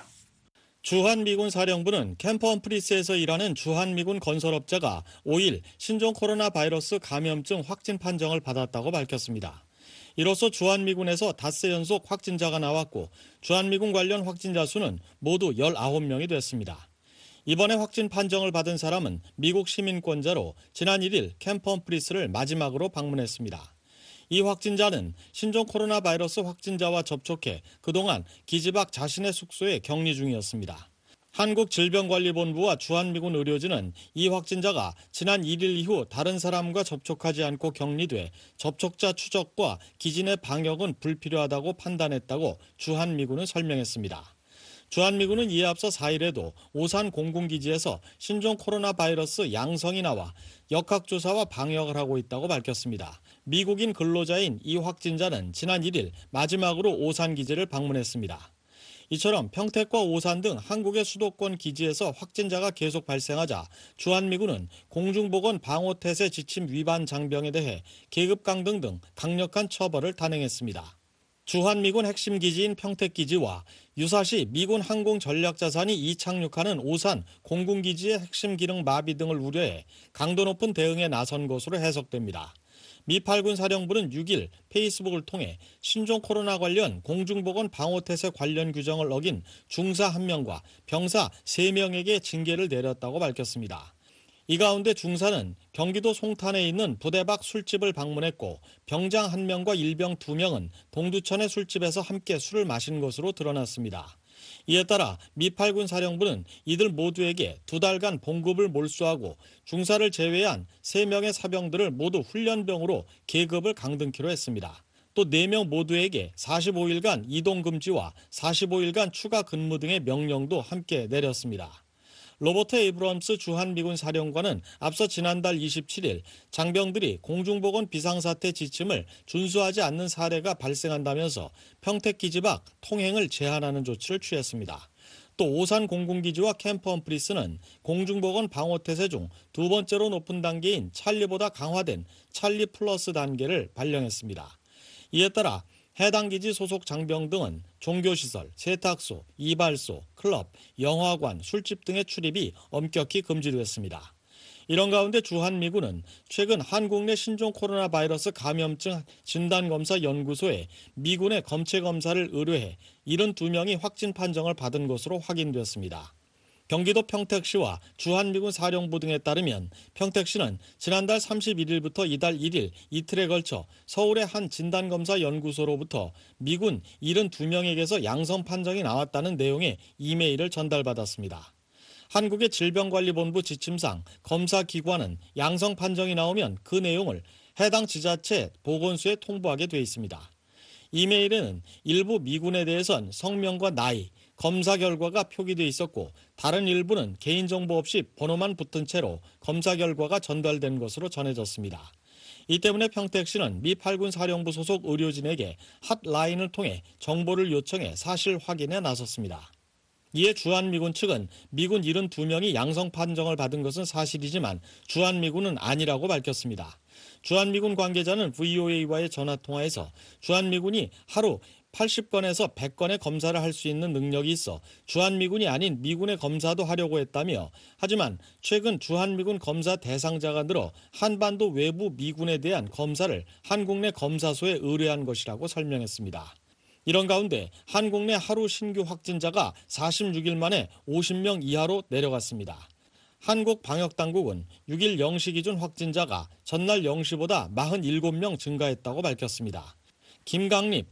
주한미군 사령부는 캠프 험프리스에서 일하는 주한미군 건설업자가 5일 신종 코로나 바이러스 감염증 확진 판정을 받았다고 밝혔습니다. 이로써 주한미군에서 닷새 연속 확진자가 나왔고 주한미군 관련 확진자 수는 모두 19명이 됐습니다. 이번에 확진 판정을 받은 사람은 미국 시민권자로 지난 1일 캠프 험프리스를 마지막으로 방문했습니다. 이 확진자는 신종 코로나 바이러스 확진자와 접촉해 그동안 기지박 자신의 숙소에 격리 중이었습니다. 한국질병관리본부와 주한미군 의료진은 이 확진자가 지난 1일 이후 다른 사람과 접촉하지 않고 격리돼 접촉자 추적과 기지 내 방역은 불필요하다고 판단했다고 주한미군은 설명했습니다. 주한미군은 이에 앞서 4일에도 오산 공군기지에서 신종 코로나 바이러스 양성이 나와 역학조사와 방역을 하고 있다고 밝혔습니다. 미국인 근로자인 이 확진자는 지난 1일 마지막으로 오산기지를 방문했습니다. 이처럼 평택과 오산 등 한국의 수도권 기지에서 확진자가 계속 발생하자 주한미군은 공중보건 방호태세 지침 위반 장병에 대해 계급 강등 등 강력한 처벌을 단행했습니다. 주한미군 핵심 기지인 평택기지와 유사시 미군 항공 전략자산이 이착륙하는 오산 공군기지의 핵심 기능 마비 등을 우려해 강도 높은 대응에 나선 것으로 해석됩니다. 미 8군 사령부는 6일 페이스북을 통해 신종 코로나 관련 공중보건 방호태세 관련 규정을 어긴 중사 1명과 병사 3명에게 징계를 내렸다고 밝혔습니다. 이 가운데 중사는 경기도 송탄에 있는 부대 밖 술집을 방문했고 병장 1명과 일병 2명은 동두천의 술집에서 함께 술을 마신 것으로 드러났습니다. 이에 따라 미 8군 사령부는 이들 모두에게 2달간 봉급을 몰수하고 중사를 제외한 3명의 사병들을 모두 훈련병으로 계급을 강등키로 했습니다. 또 4명 모두에게 45일간 이동금지와 45일간 추가 근무 등의 명령도 함께 내렸습니다. 로버트 에이브럼스 주한미군 사령관은 앞서 지난달 27일 장병들이 공중보건 비상사태 지침을 준수하지 않는 사례가 발생한다면서 평택기지 밖 통행을 제한하는 조치를 취했습니다. 또 오산 공군기지와 캠프 험프리스는 공중보건 방호태세 중 2번째로 높은 단계인 찰리보다 강화된 찰리 플러스 단계를 발령했습니다. 이에 따라 해당 기지 소속 장병 등은 종교시설, 세탁소, 이발소, 클럽, 영화관, 술집 등의 출입이 엄격히 금지됐습니다. 이런 가운데 주한미군은 최근 한국 내 신종 코로나 바이러스 감염증 진단검사연구소에 미군의 검체검사를 의뢰해 72명이 확진 판정을 받은 것으로 확인됐습니다. 경기도 평택시와 주한미군 사령부 등에 따르면 평택시는 지난달 31일부터 이달 1일 이틀에 걸쳐 서울의 한 진단검사 연구소로부터 미군 72명에게서 양성 판정이 나왔다는 내용의 이메일을 전달받았습니다. 한국의 질병관리본부 지침상 검사기관은 양성 판정이 나오면 그 내용을 해당 지자체 보건소에 통보하게 돼 있습니다. 이메일에는 일부 미군에 대해선 성명과 나이, 검사 결과가 표기돼 있었고 다른 일부는 개인정보 없이 번호만 붙은 채로 검사 결과가 전달된 것으로 전해졌습니다. 이 때문에 평택시는 미 8군 사령부 소속 의료진에게 핫라인을 통해 정보를 요청해 사실 확인에 나섰습니다. 이에 주한미군 측은 미군 72명이 양성 판정을 받은 것은 사실이지만 주한미군은 아니라고 밝혔습니다. 주한미군 관계자는 VOA와의 전화통화에서 주한미군이 하루 80건에서 100건의 검사를 할 수 있는 능력이 있어 주한미군이 아닌 미군의 검사도 하려고 했다며 하지만 최근 주한미군 검사 대상자가 늘어 한반도 외부 미군에 대한 검사를 한국 내 검사소에 의뢰한 것이라고 설명했습니다. 이런 가운데 한국 내 하루 신규 확진자가 46일 만에 50명 이하로 내려갔습니다. 한국 방역당국은 6일 0시 기준 확진자가 전날 0시보다 47명 증가했다고 밝혔습니다. 김강립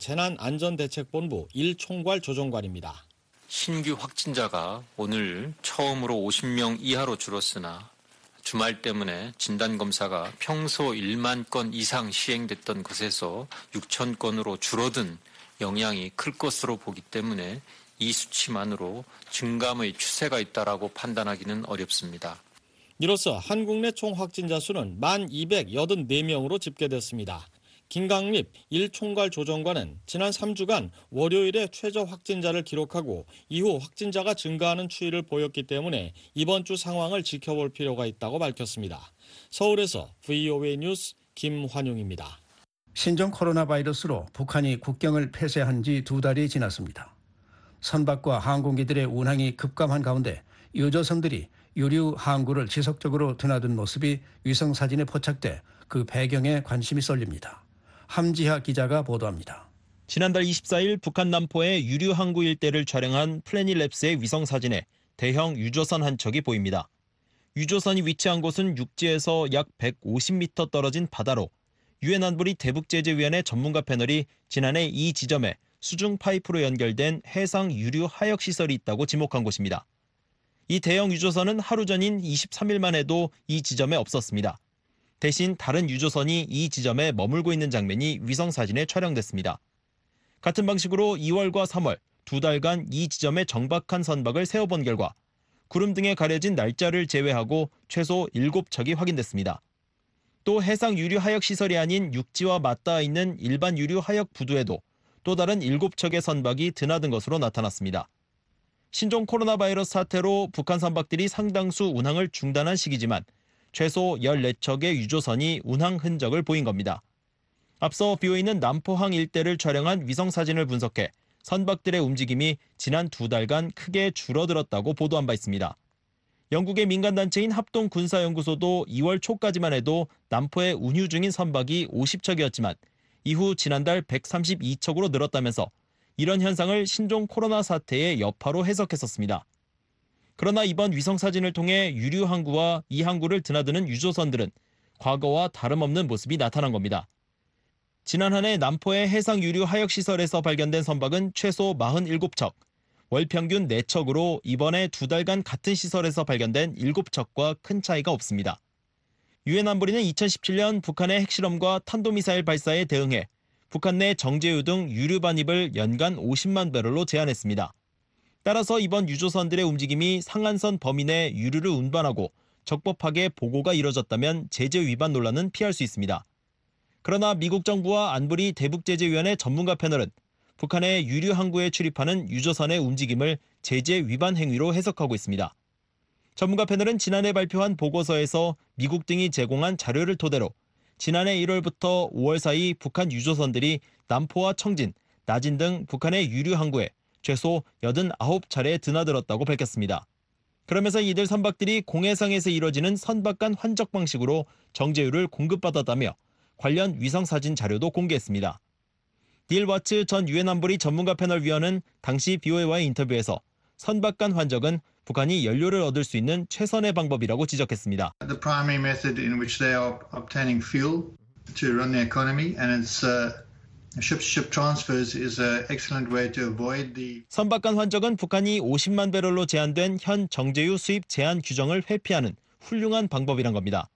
중앙재난안전대책본부 1총괄 조정관입니다. 신규 확진자가 오늘 처음으로 50명 이하로 줄었으나 주말 때문에 진단검사가 평소 1만 건 이상 시행됐던 것에서 6천 건으로 줄어든 영향이 클 것으로 보기 때문에 이 수치만으로 증감의 추세가 있다라고 판단하기는 어렵습니다. 이로써 한국 내 총 확진자 수는 1,284명으로 집계됐습니다. 김강립 1총괄 조정관은 지난 3주간 월요일에 최저 확진자를 기록하고 이후 확진자가 증가하는 추이를 보였기 때문에 이번 주 상황을 지켜볼 필요가 있다고 밝혔습니다. 서울에서 VOA 뉴스 김환용입니다. 신종 코로나 바이러스로 북한이 국경을 폐쇄한 지 2달이 지났습니다. 선박과 항공기들의 운항이 급감한 가운데 유조선들이 유류 항구를 지속적으로 드나든 모습이 위성사진에 포착돼 그 배경에 관심이 쏠립니다. 함지하 기자가 보도합니다. 지난달 24일 북한 남포의 유류 항구 일대를 촬영한 플래닛랩스의 위성 사진에 대형 유조선 한 척이 보입니다. 유조선이 위치한 곳은 육지에서 약 150m 떨어진 바다로 유엔 안보리 대북제재위원회 전문가 패널이 지난해 이 지점에 수중 파이프로 연결된 해상 유류 하역 시설이 있다고 지목한 곳입니다. 이 대형 유조선은 하루 전인 23일만 해도 이 지점에 없었습니다. 대신 다른 유조선이 이 지점에 머물고 있는 장면이 위성 사진에 촬영됐습니다. 같은 방식으로 2월과 3월 두 달간 이 지점에 정박한 선박을 세어본 결과 구름 등에 가려진 날짜를 제외하고 최소 7척이 확인됐습니다. 또 해상 유류 하역 시설이 아닌 육지와 맞닿아 있는 일반 유류 하역 부두에도 또 다른 7척의 선박이 드나든 것으로 나타났습니다. 신종 코로나 바이러스 사태로 북한 선박들이 상당수 운항을 중단한 시기지만 최소 14척의 유조선이 운항 흔적을 보인 겁니다. 앞서 비어있는 남포항 일대를 촬영한 위성사진을 분석해 선박들의 움직임이 지난 2달간 크게 줄어들었다고 보도한 바 있습니다. 영국의 민간단체인 합동군사연구소도 2월 초까지만 해도 남포에 운유 중인 선박이 50척이었지만 이후 지난달 132척으로 늘었다면서 이런 현상을 신종 코로나 사태의 여파로 해석했었습니다. 그러나 이번 위성사진을 통해 유류 항구와 이 항구를 드나드는 유조선들은 과거와 다름없는 모습이 나타난 겁니다. 지난 한 해 남포의 해상 유류 하역 시설에서 발견된 선박은 최소 47척, 월 평균 4척으로 이번에 2달간 같은 시설에서 발견된 7척과 큰 차이가 없습니다. 유엔 안보리는 2017년 북한의 핵실험과 탄도미사일 발사에 대응해 북한 내 정제유 등 유류 반입을 연간 50만 배럴로 제한했습니다. 따라서 이번 유조선들의 움직임이 상한선 범위 내 유류를 운반하고 적법하게 보고가 이뤄졌다면 제재 위반 논란은 피할 수 있습니다. 그러나 미국 정부와 안보리 대북제재위원회 전문가 패널은 북한의 유류 항구에 출입하는 유조선의 움직임을 제재 위반 행위로 해석하고 있습니다. 전문가 패널은 지난해 발표한 보고서에서 미국 등이 제공한 자료를 토대로 지난해 1월부터 5월 사이 북한 유조선들이 남포와 청진, 나진 등 북한의 유류 항구에 최소 89차례 드나들었다고 밝혔습니다. 그러면서 이들 선박들이 공해상에서 이뤄지는 선박 간 환적 방식으로 정제유를 공급받았다며 관련 위성사진 자료도 공개했습니다. 닐 와츠 전 유엔 안보리 전문가 패널 위원은 당시 BOA와의 인터뷰에서 선박 간 환적은 북한이 연료를 얻을 수 있는 최선의 방법이라고 지적했습니다. The primary method in which they are obtaining fuel to run the economy, and it's ship-to-ship transfers is an excellent way to avoid the. 선박 간 환적은 북한이 50만 배럴로 제한된 현 정제유 수입 제한 규정을 회피하는 훌륭한 방법이란 겁니다.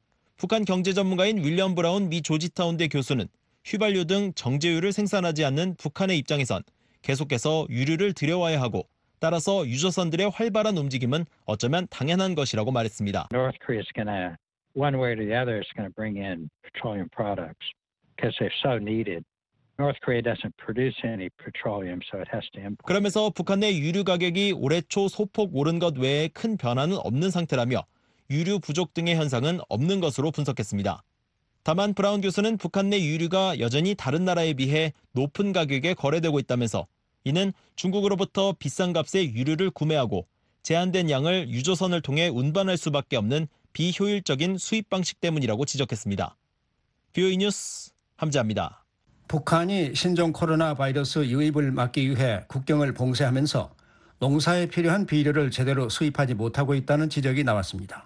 북한 경제 전문가인 윌리엄 브라운 미 조지타운대 교수는 휘발유 등 정제유를 생산하지 않는 북한의 입장에선 계속해서 유류를 들여와야 하고 따라서 유조선들의 활발한 움직임은 어쩌면 당연한 것이라고 말했습니다. North Korea is going to, one way or the other, is going to bring in petroleum products because they're so needed. North Korea doesn't produce any petroleum, so it has to import. 그러면서 북한 내 유류 가격이 올해 초 소폭 오른 것 외에 큰 변화는 없는 상태라며 유류 부족 등의 현상은 없는 것으로 분석했습니다. 다만 브라운 교수는 북한 내 유류가 여전히 다른 나라에 비해 높은 가격에 거래되고 있다면서 이는 중국으로부터 비싼 값에 유류를 구매하고 제한된 양을 유조선을 통해 운반할 수밖에 없는 비효율적인 수입 방식 때문이라고 지적했습니다. BOE 뉴스 함재합니다. 북한이 신종 코로나 바이러스 유입을 막기 위해 국경을 봉쇄하면서 농사에 필요한 비료를 제대로 수입하지 못하고 있다는 지적이 나왔습니다.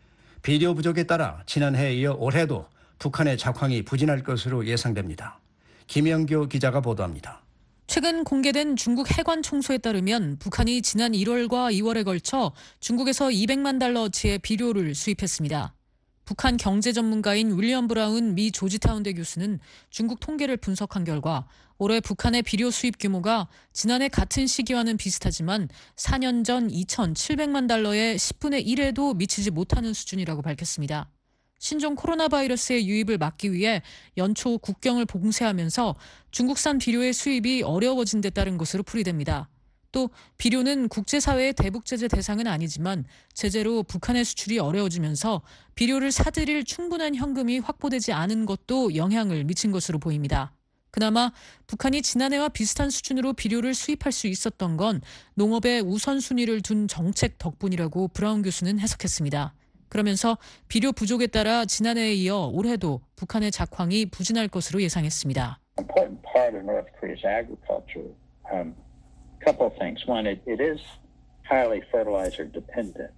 비료 부족에 따라 지난해에 이어 올해도 북한의 작황이 부진할 것으로 예상됩니다. 김영교 기자가 보도합니다. 최근 공개된 중국 해관 총수에 따르면 북한이 지난 1월과 2월에 걸쳐 중국에서 200만 달러어치의 비료를 수입했습니다. 북한 경제 전문가인 윌리엄 브라운 미 조지타운대 교수는 중국 통계를 분석한 결과 올해 북한의 비료 수입 규모가 지난해 같은 시기와는 비슷하지만 4년 전 2,700만 달러의 10분의 1에도 미치지 못하는 수준이라고 밝혔습니다. 신종 코로나 바이러스의 유입을 막기 위해 연초 국경을 봉쇄하면서 중국산 비료의 수입이 어려워진 데 따른 것으로 풀이됩니다. 또 비료는 국제사회의 대북제재 대상은 아니지만 제재로 북한의 수출이 어려워지면서 비료를 사들일 충분한 현금이 확보되지 않은 것도 영향을 미친 것으로 보입니다. 그나마 북한이 지난해와 비슷한 수준으로 비료를 수입할 수 있었던 건 농업에 우선순위를 둔 정책 덕분이라고 브라운 교수는 해석했습니다. 그러면서 비료 부족에 따라 지난해에 이어 올해도 북한의 작황이 부진할 것으로 예상했습니다. Important part of North Korea's agriculture, couple of things. One, it is highly fertilizer dependent.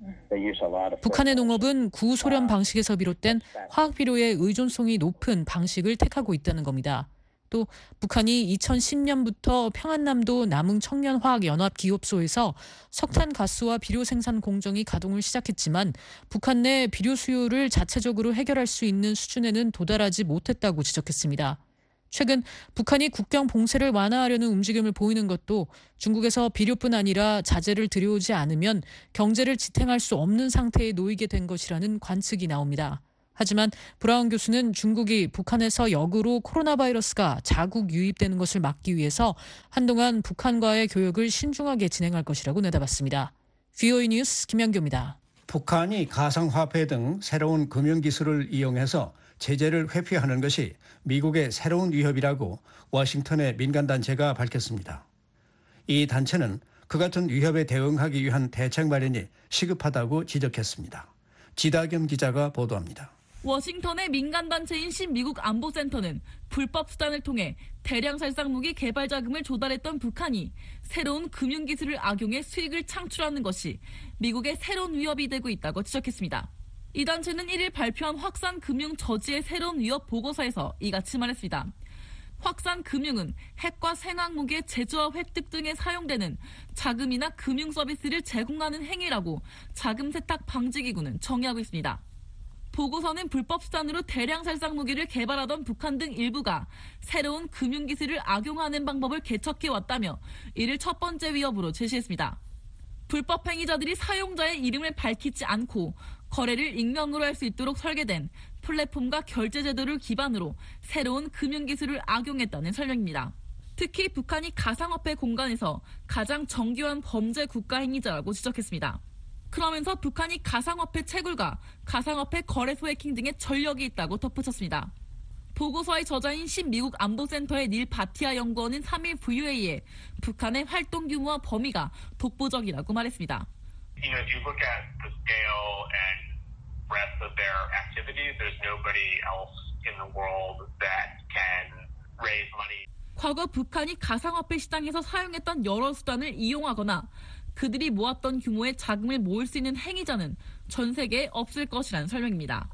북한의 농업은 구소련 방식에서 비롯된 화학 비료의 의존성이 높은 방식을 택하고 있다는 겁니다. 또 북한이 2010년부터 평안남도 남흥청년화학연합기업소에서 석탄가스와 비료 생산 공정이 가동을 시작했지만 북한 내 비료 수요를 자체적으로 해결할 수 있는 수준에는 도달하지 못했다고 지적했습니다. 최근 북한이 국경 봉쇄를 완화하려는 움직임을 보이는 것도 중국에서 비료뿐 아니라 자재를 들여오지 않으면 경제를 지탱할 수 없는 상태에 놓이게 된 것이라는 관측이 나옵니다. 하지만 브라운 교수는 중국이 북한에서 역으로 코로나 바이러스가 자국 유입되는 것을 막기 위해서 한동안 북한과의 교역을 신중하게 진행할 것이라고 내다봤습니다. VOA 뉴스 김연교입니다. 북한이 가상화폐 등 새로운 금융기술을 이용해서 제재를 회피하는 것이 미국의 새로운 위협이라고 워싱턴의 민간단체가 밝혔습니다. 이 단체는 그 같은 위협에 대응하기 위한 대책 마련이 시급하다고 지적했습니다. 지다겸 기자가 보도합니다. 워싱턴의 민간단체인 신미국 안보센터는 불법 수단을 통해 대량 살상 무기 개발 자금을 조달했던 북한이 새로운 금융기술을 악용해 수익을 창출하는 것이 미국의 새로운 위협이 되고 있다고 지적했습니다. 이 단체는 1일 발표한 확산금융 저지의 새로운 위협 보고서에서 이같이 말했습니다. 확산금융은 핵과 생화무기의 제조와 획득 등에 사용되는 자금이나 금융 서비스를 제공하는 행위라고 자금 세탁 방지기구는 정의하고 있습니다. 보고서는 불법 수단으로 대량 살상 무기를 개발하던 북한 등 일부가 새로운 금융기술을 악용하는 방법을 개척해왔다며 이를 첫 번째 위협으로 제시했습니다. 불법 행위자들이 사용자의 이름을 밝히지 않고 거래를 익명으로 할 수 있도록 설계된 플랫폼과 결제 제도를 기반으로 새로운 금융기술을 악용했다는 설명입니다. 특히 북한이 가상화폐 공간에서 가장 정교한 범죄 국가 행위자라고 지적했습니다. 그러면서 북한이 가상화폐 채굴과 가상화폐 거래소 해킹 등의 전력이 있다고 덧붙였습니다. 보고서의 저자인 신미국 안보센터의 닐 바티아 연구원은 3일 VOA에 북한의 활동 규모와 범위가 독보적이라고 말했습니다. If you look at the scale and breadth of their activities, there's nobody else in the world that can raise money. 과거 북한이 가상화폐 시장에서 사용했던 여러 수단을 이용하거나 그들이 모았던 규모의 자금을 모을 수 있는 행위자는 전 세계에 없을 것이라는 설명입니다.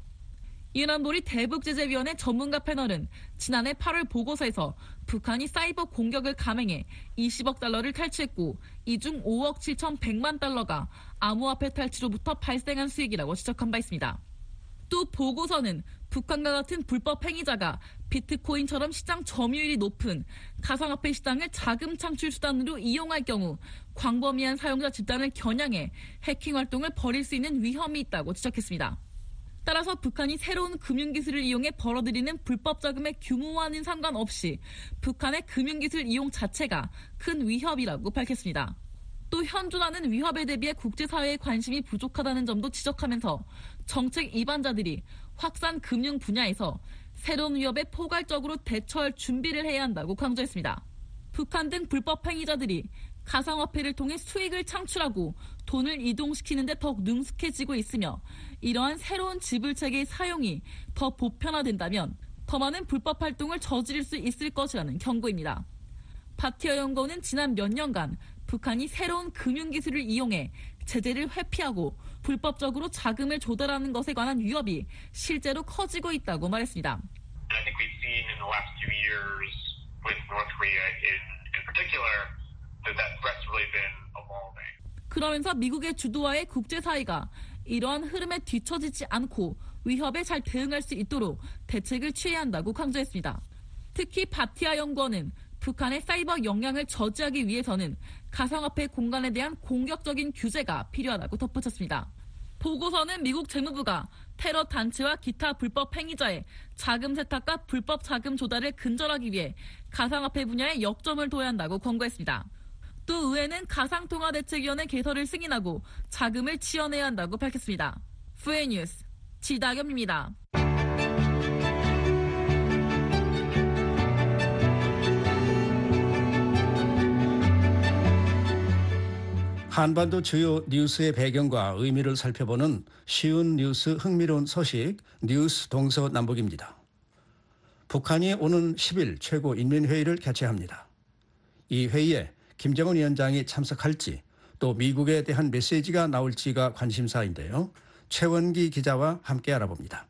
유난보리 대북제재위원회 전문가 패널은 지난해 8월 보고서에서 북한이 사이버 공격을 감행해 20억 달러를 탈취했고 이 중 5억 7,100만 달러가 암호화폐 탈취로부터 발생한 수익이라고 지적한 바 있습니다. 또 보고서는 북한과 같은 불법 행위자가 비트코인처럼 시장 점유율이 높은 가상화폐 시장을 자금 창출 수단으로 이용할 경우 광범위한 사용자 집단을 겨냥해 해킹 활동을 벌일 수 있는 위험이 있다고 지적했습니다. 따라서 북한이 새로운 금융기술을 이용해 벌어들이는 불법 자금의 규모와는 상관없이 북한의 금융기술 이용 자체가 큰 위협이라고 밝혔습니다. 또 현존하는 위협에 대비해 국제사회의 관심이 부족하다는 점도 지적하면서 정책 입안자들이 확산 금융 분야에서 새로운 위협에 포괄적으로 대처할 준비를 해야 한다고 강조했습니다. 북한 등 불법 행위자들이 가상화폐를 통해 수익을 창출하고 돈을 이동시키는 데 더욱 능숙해지고 있으며 이러한 새로운 지불체계의 사용이 더 보편화된다면 더 많은 불법 활동을 저지를 수 있을 것이라는 경고입니다. 바티어 연구원은 지난 몇 년간 북한이 새로운 금융기술을 이용해 제재를 회피하고 불법적으로 자금을 조달하는 것에 관한 위협이 실제로 커지고 있다고 말했습니다. I think we've seen in the last 2 years with North Korea in particular that threat's really been evolving. 그러면서 미국의 주도하에 국제사회가 이러한 흐름에 뒤처지지 않고 위협에 잘 대응할 수 있도록 대책을 취해야 한다고 강조했습니다. 특히 바티아 연구원은 북한의 사이버 역량을 저지하기 위해서는 가상화폐 공간에 대한 공격적인 규제가 필요하다고 덧붙였습니다. 보고서는 미국 재무부가 테러 단체와 기타 불법 행위자의 자금 세탁과 불법 자금 조달을 근절하기 위해 가상화폐 분야에 역점을 둬야 한다고 권고했습니다. 또 의회는 가상통화대책위원회 개설을 승인하고 자금을 지원해야 한다고 밝혔습니다. VOA 뉴스 지다겸입니다. 한반도 주요 뉴스의 배경과 의미를 살펴보는 쉬운 뉴스 흥미로운 소식 뉴스 동서남북입니다. 북한이 오는 10일 최고인민회의를 개최합니다. 이 회의에 김정은 위원장이 참석할지 또 미국에 대한 메시지가 나올지가 관심사인데요. 최원기 기자와 함께 알아봅니다.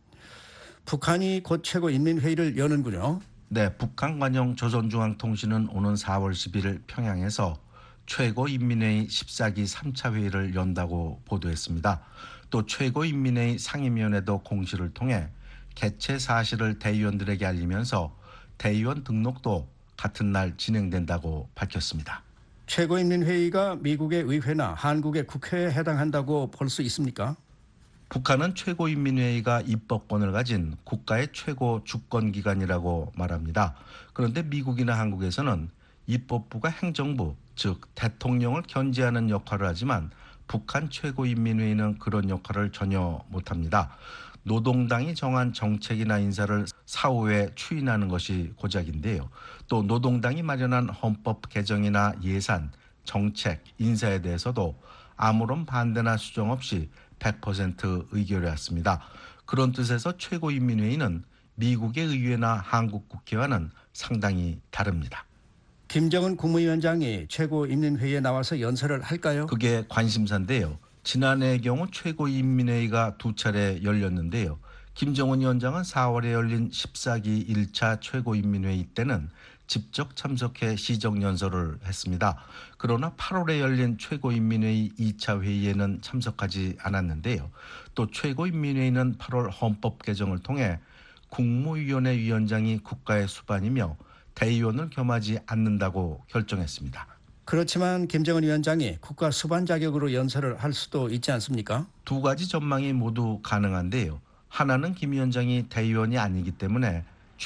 북한이 곧 최고인민회의를 여는군요. 네, 북한 관영 조선중앙통신은 오는 4월 11일 평양에서 최고인민회의 14기 3차 회의를 연다고 보도했습니다. 또 최고인민회의 상임위원회도 공시를 통해 개최 사실을 대의원들에게 알리면서 대의원 등록도 같은 날 진행된다고 밝혔습니다. 최고인민회의가 미국의 의회나 한국의 국회에 해당한다고 볼 수 있습니까? 북한은 최고인민회의가 입법권을 가진 국가의 최고 주권기관이라고 말합니다. 그런데 미국이나 한국에서는 입법부가 행정부, 즉 대통령을 견제하는 역할을 하지만 북한 최고인민회의는 그런 역할을 전혀 못합니다. 노동당이 정한 정책이나 인사를 사후에 추인하는 것이 고작인데요. 또 노동당이 마련한 헌법 개정이나 예산, 정책, 인사에 대해서도 아무런 반대나 수정 없이 100% 의결해왔습니다. 그런 뜻에서 최고인민회의는 미국의 의회나 한국 국회와는 상당히 다릅니다. 김정은 국무위원장이 최고인민회의에 나와서 연설을 할까요? 그게 관심사인데요. 지난해의 경우 최고인민회의가 2차례 열렸는데요. 김정은 위원장은 4월에 열린 14기 1차 최고인민회의 때는 직접 참석해 시정연설을 했습니다. 그러나 8월에 열린 최고인민회의 2차 회의에는 참석하지 않았는데요. 또 최고인민회의는 8월 헌법 개정을 통해 국무위원회 위원장이 국가의 수반이며 대의원을 겸하지 않는다고 결정했습니다. 그렇지만 김정은 위원장이 국가 수반 자격으로 연설을 할 수도 있지 않습니까? 두 가지 전망이 모두 가능한데요. 하나는 김 위원장이 대의원이 아니기 때문에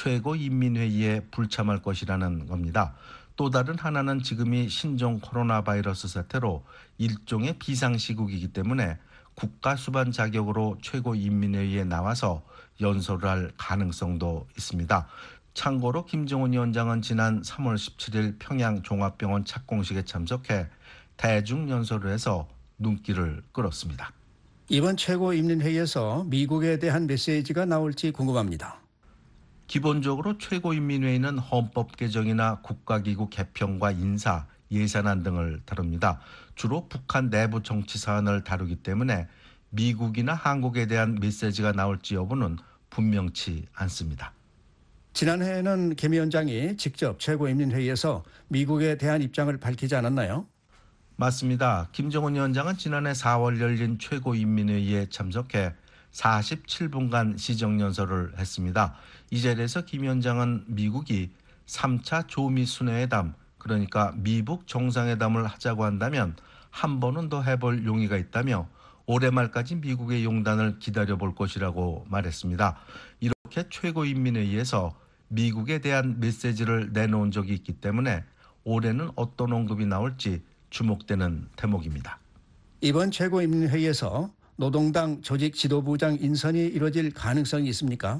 최고인민회의에 불참할 것이라는 겁니다. 또 다른 하나는 지금이 신종 코로나 바이러스 사태로 일종의 비상시국이기 때문에 국가 수반 자격으로 최고인민회의에 나와서 연설을 할 가능성도 있습니다. 참고로 김정은 위원장은 지난 3월 17일 평양 종합병원 착공식에 참석해 대중 연설을 해서 눈길을 끌었습니다. 이번 최고인민회의에서 미국에 대한 메시지가 나올지 궁금합니다. 기본적으로 최고인민회의는 헌법 개정이나 국가기구 개편과 인사, 예산안 등을 다룹니다. 주로 북한 내부 정치 사안을 다루기 때문에 미국이나 한국에 대한 메시지가 나올지 여부는 분명치 않습니다. 지난해에는 김 위원장이 직접 최고인민회의에서 미국에 대한 입장을 밝히지 않았나요? 맞습니다. 김정은 위원장은 지난해 4월 열린 최고인민회의에 참석해 47분간 시정연설을 했습니다. 이 자리에서 김 위원장은 미국이 3차 조미순회회담, 그러니까 미북 정상회담을 하자고 한다면 한 번은 더 해볼 용의가 있다며 올해 말까지 미국의 용단을 기다려볼 것이라고 말했습니다. 이렇게 최고인민회의에서 미국에 대한 메시지를 내놓은 적이 있기 때문에 올해는 어떤 언급이 나올지 주목되는 대목입니다. 이번 최고인민회의에서 노동당 조직 지도부장 인선이 이루어질 가능성이 있습니까?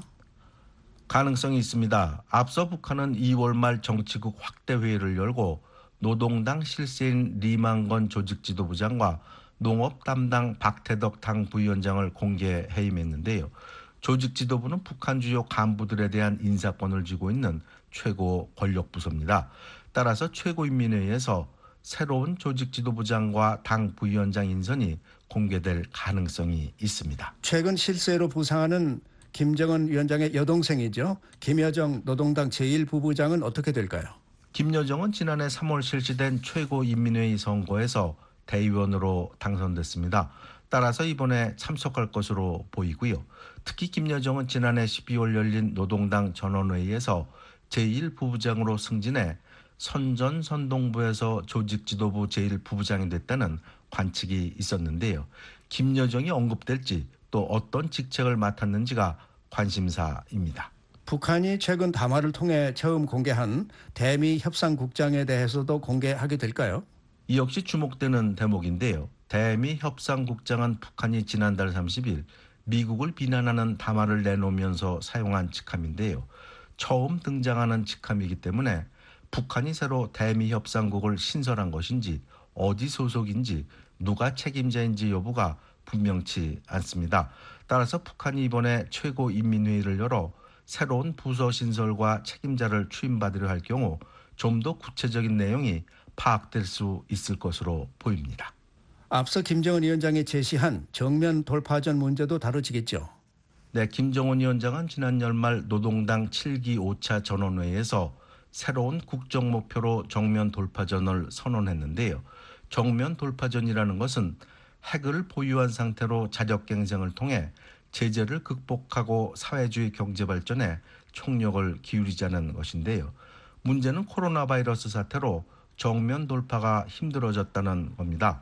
가능성이 있습니다. 앞서 북한은 2월 말 정치국 확대 회의를 열고 노동당 실세인 리만건 조직 지도부장과 농업 담당 박태덕 당 부위원장을 공개 해임했는데요. 조직 지도부는 북한 주요 간부들에 대한 인사권을 쥐고 있는 최고 권력 부서입니다. 따라서 최고인민회의에서 새로운 조직 지도부장과 당 부위원장 인선이 공개될 가능성이 있습니다. 최근 실세로 부상하는 김정은 위원장의 여동생이죠. 김여정 노동당 제1부부장은 어떻게 될까요? 김여정은 지난해 3월 실시된 최고인민회의 선거에서 대의원으로 당선됐습니다. 따라서 이번에 참석할 것으로 보이고요. 특히 김여정은 지난해 12월 열린 노동당 전원회의에서 제1부부장으로 승진해 선전선동부에서 조직지도부 제1부부장이 됐다는 관측이 있었는데요. 김여정이 언급될지 또 어떤 직책을 맡았는지가 관심사입니다. 북한이 최근 담화를 통해 처음 공개한 대미 협상국장에 대해서도 공개하게 될까요? 이 역시 주목되는 대목인데요. 대미 협상국장은 북한이 지난달 30일 미국을 비난하는 담화를 내놓으면서 사용한 직함인데요. 처음 등장하는 직함이기 때문에 북한이 새로 대미 협상국을 신설한 것인지 어디 소속인지 누가 책임자인지 여부가 분명치 않습니다. 따라서 북한이 이번에 최고인민회의를 열어 새로운 부서 신설과 책임자를 추임받으려 할 경우 좀 더 구체적인 내용이 파악될 수 있을 것으로 보입니다. 앞서 김정은 위원장이 제시한 정면 돌파전 문제도 다뤄지겠죠. 네, 김정은 위원장은 지난 연말 노동당 7기 5차 전원회의에서 새로운 국정 목표로 정면 돌파전을 선언했는데요. 정면 돌파전이라는 것은 핵을 보유한 상태로 자력갱생을 통해 제재를 극복하고 사회주의 경제 발전에 총력을 기울이자는 것인데요. 문제는 코로나 바이러스 사태로 정면 돌파가 힘들어졌다는 겁니다.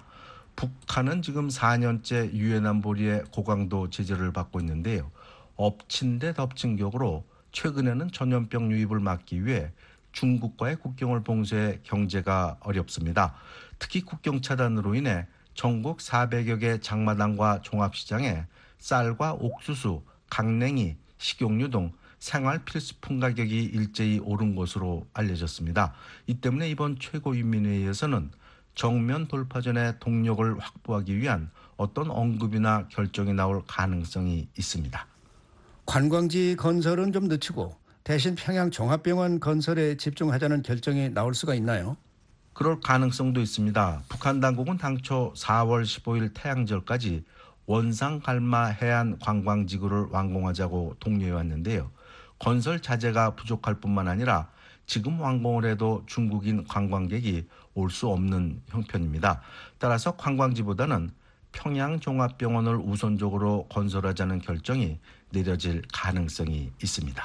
북한은 지금 4년째 유엔 안보리의 고강도 제재를 받고 있는데요. 엎친 데 덮친 격으로 최근에는 전염병 유입을 막기 위해 중국과의 국경을 봉쇄해 경제가 어렵습니다. 특히 국경 차단으로 인해 전국 400여 개 장마당과 종합시장에 쌀과 옥수수, 강냉이, 식용유 등 생활 필수품 가격이 일제히 오른 것으로 알려졌습니다. 이 때문에 이번 최고인민회의에서는 정면 돌파전의 동력을 확보하기 위한 어떤 언급이나 결정이 나올 가능성이 있습니다. 관광지 건설은 좀 늦추고 대신 평양 종합병원 건설에 집중하자는 결정이 나올 수가 있나요? 그럴 가능성도 있습니다. 북한 당국은 당초 4월 15일 태양절까지 원상 갈마 해안 관광지구를 완공하자고 독려해왔는데요. 건설 자재가 부족할 뿐만 아니라 지금 완공을 해도 중국인 관광객이 올 수 없는 형편입니다. 따라서 관광지보다는 평양종합병원을 우선적으로 건설하자는 결정이 내려질 가능성이 있습니다.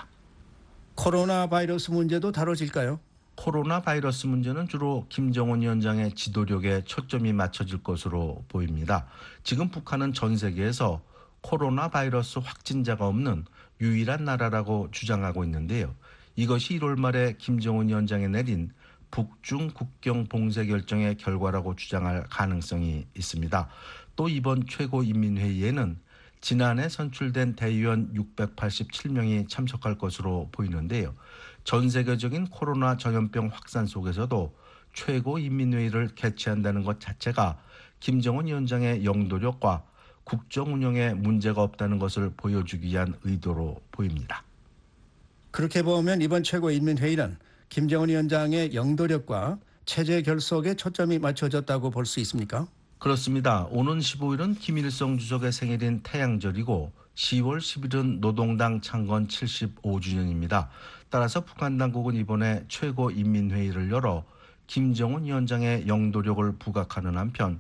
코로나 바이러스 문제도 다뤄질까요? 코로나 바이러스 문제는 주로 김정은 위원장의 지도력에 초점이 맞춰질 것으로 보입니다. 지금 북한은 전 세계에서 코로나 바이러스 확진자가 없는 유일한 나라라고 주장하고 있는데요. 이것이 1월 말에 김정은 위원장이 내린 북중 국경 봉쇄 결정의 결과라고 주장할 가능성이 있습니다. 또 이번 최고인민회의에는 지난해 선출된 대의원 687명이 참석할 것으로 보이는데요. 전 세계적인 코로나 전염병 확산 속에서도 최고인민회의를 개최한다는 것 자체가 김정은 위원장의 영도력과 국정 운영에 문제가 없다는 것을 보여주기 위한 의도로 보입니다. 그렇게 보면 이번 최고인민회의는 김정은 위원장의 영도력과 체제 결속에 초점이 맞춰졌다고 볼 수 있습니까? 그렇습니다. 오는 15일은 김일성 주석의 생일인 태양절이고 10월 10일은 노동당 창건 75주년입니다. 따라서 북한 당국은 이번에 최고인민회의를 열어 김정은 위원장의 영도력을 부각하는 한편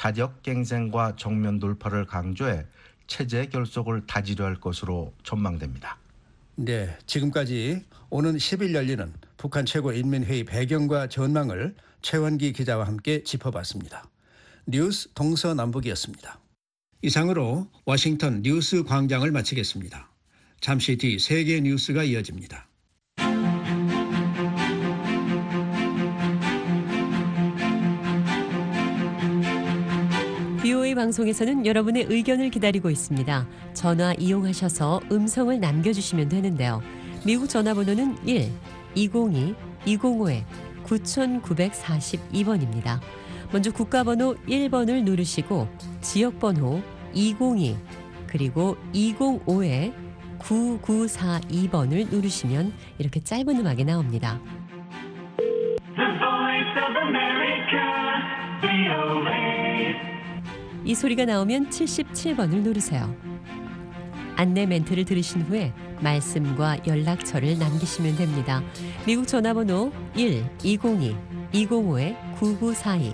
자력갱생과 정면 돌파를 강조해 체제 결속을 다지려 할 것으로 전망됩니다. 네, 지금까지 오는 10일 열리는 북한 최고인민회의 배경과 전망을 최원기 기자와 함께 짚어봤습니다. 뉴스 동서남북이었습니다. 이상으로 워싱턴 뉴스 광장을 마치겠습니다. 잠시 뒤 세계 뉴스가 이어집니다. BOA 방송에서는 여러분의 의견을 기다리고 있습니다. 전화 이용하셔서 음성을 남겨주시면 되는데요. 미국 전화번호는 1-202-205-9942번입니다. 먼저 국가번호 1번을 누르시고 지역번호 202 그리고 205-9942번을 누르시면 이렇게 짧은 음악이 나옵니다. 이 소리가 나오면 77번을 누르세요. 안내 멘트를 들으신 후에 말씀과 연락처를 남기시면 됩니다. 미국 전화번호 1-202-205-9942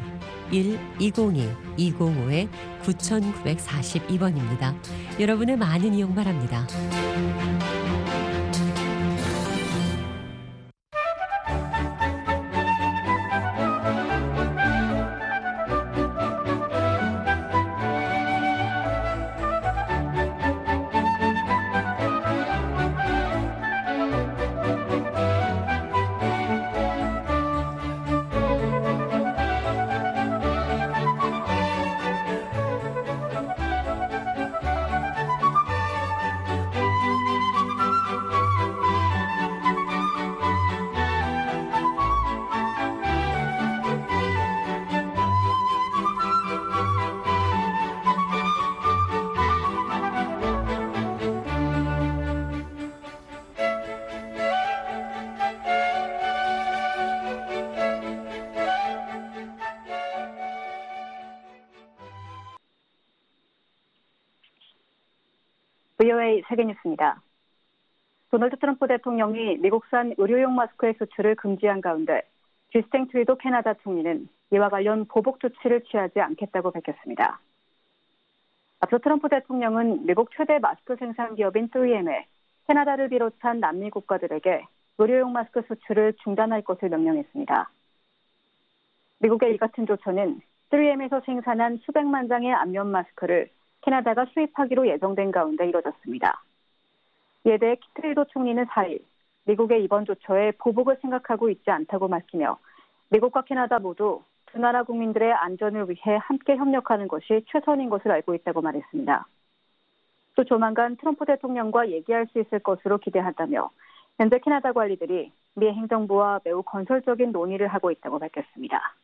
1-202-205-9942번입니다. 여러분의 많은 이용 바랍니다. VOA 세계뉴스입니다. 도널드 트럼프 대통령이 미국산 의료용 마스크의 수출을 금지한 가운데 주스틴 트루도 캐나다 총리는 이와 관련 보복 조치를 취하지 않겠다고 밝혔습니다. 앞서 트럼프 대통령은 미국 최대 마스크 생산 기업인 3M에 캐나다를 비롯한 남미 국가들에게 의료용 마스크 수출을 중단할 것을 명령했습니다. 미국의 이 같은 조처는 3M에서 생산한 수백만 장의 안면 마스크를 캐나다가 수입하기로 예정된 가운데 이뤄졌습니다. 이에 대해 트루도 총리는 4일 미국의 이번 조처에 보복을 생각하고 있지 않다고 밝히며 미국과 캐나다 모두 두 나라 국민들의 안전을 위해 함께 협력하는 것이 최선인 것을 알고 있다고 말했습니다. 또 조만간 트럼프 대통령과 얘기할 수 있을 것으로 기대한다며 현재 캐나다 관리들이 미 행정부와 매우 건설적인 논의를 하고 있다고 밝혔습니다.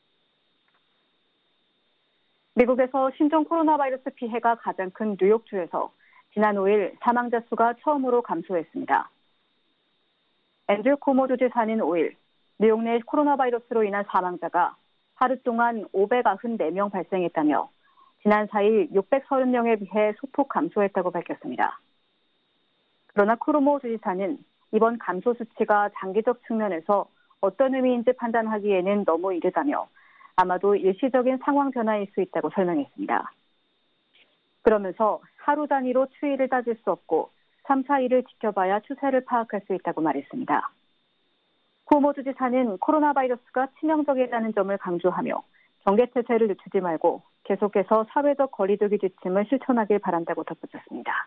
미국에서 신종 코로나 바이러스 피해가 가장 큰 뉴욕주에서 지난 5일 사망자 수가 처음으로 감소했습니다. 앤드류 쿠오모 주지사는 5일 뉴욕 내 코로나 바이러스로 인한 사망자가 하루 동안 594명 발생했다며 지난 4일 630명에 비해 소폭 감소했다고 밝혔습니다. 그러나 쿠오모 주지사는 이번 감소 수치가 장기적 측면에서 어떤 의미인지 판단하기에는 너무 이르다며 아마도 일시적인 상황 변화일 수 있다고 설명했습니다. 그러면서 하루 단위로 추이를 따질 수 없고 3, 4일을 지켜봐야 추세를 파악할 수 있다고 말했습니다. 쿠오모 주지사는 코로나 바이러스가 치명적이라는 점을 강조하며 경계태세를 늦추지 말고 계속해서 사회적 거리두기 지침을 실천하길 바란다고 덧붙였습니다.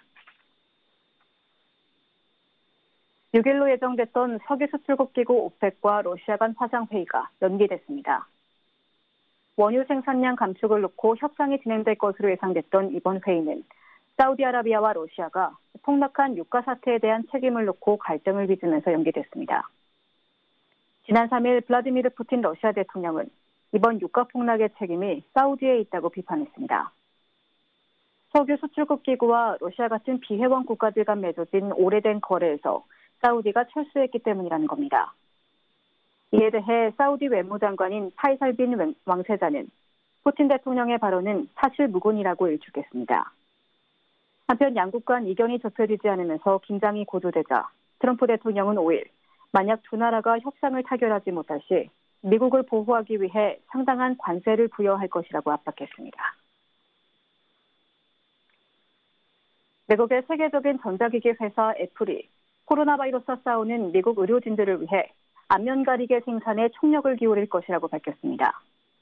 6일로 예정됐던 석유 수출국 기구 오펙과 러시아 간 화상회의가 연기됐습니다. 원유 생산량 감축을 놓고 협상이 진행될 것으로 예상됐던 이번 회의는 사우디아라비아와 러시아가 폭락한 유가 사태에 대한 책임을 놓고 갈등을 빚으면서 연기됐습니다. 지난 3일 블라디미르 푸틴 러시아 대통령은 이번 유가 폭락의 책임이 사우디에 있다고 비판했습니다. 석유 수출국 기구와 러시아 같은 비회원 국가들 간 맺어진 오래된 거래에서 사우디가 철수했기 때문이라는 겁니다. 이에 대해 사우디 외무장관인 파이살 빈 왕세자는 푸틴 대통령의 발언은 사실 무근이라고 일축했습니다. 한편 양국 간 이견이 좁혀지지 않으면서 긴장이 고조되자 트럼프 대통령은 5일 만약 두 나라가 협상을 타결하지 못할 시 미국을 보호하기 위해 상당한 관세를 부여할 것이라고 압박했습니다. 미국의 세계적인 전자기기 회사 애플이 코로나 바이러스와 싸우는 미국 의료진들을 위해 안면 가리개 생산에 총력을 기울일 것이라고 밝혔습니다.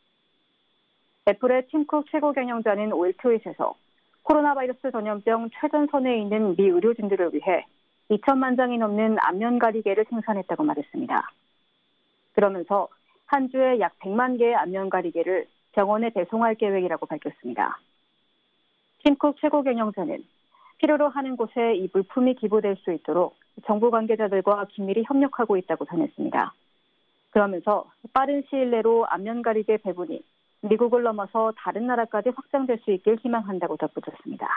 애플의 팀 쿡 최고 경영자는 5일 트윗에서 코로나 바이러스 전염병 최전선에 있는 미 의료진들을 위해 2천만 장이 넘는 안면 가리개를 생산했다고 말했습니다. 그러면서 한 주에 약 100만 개의 안면 가리개를 병원에 배송할 계획이라고 밝혔습니다. 팀 쿡 최고 경영자는 필요로 하는 곳에 이 물품이 기부될 수 있도록 정부 관계자들과 긴밀히 협력하고 있다고 전했습니다. 그러면서 빠른 시일 내로 안면 가리개 배분이 미국을 넘어서 다른 나라까지 확장될 수 있길 희망한다고 덧붙였습니다.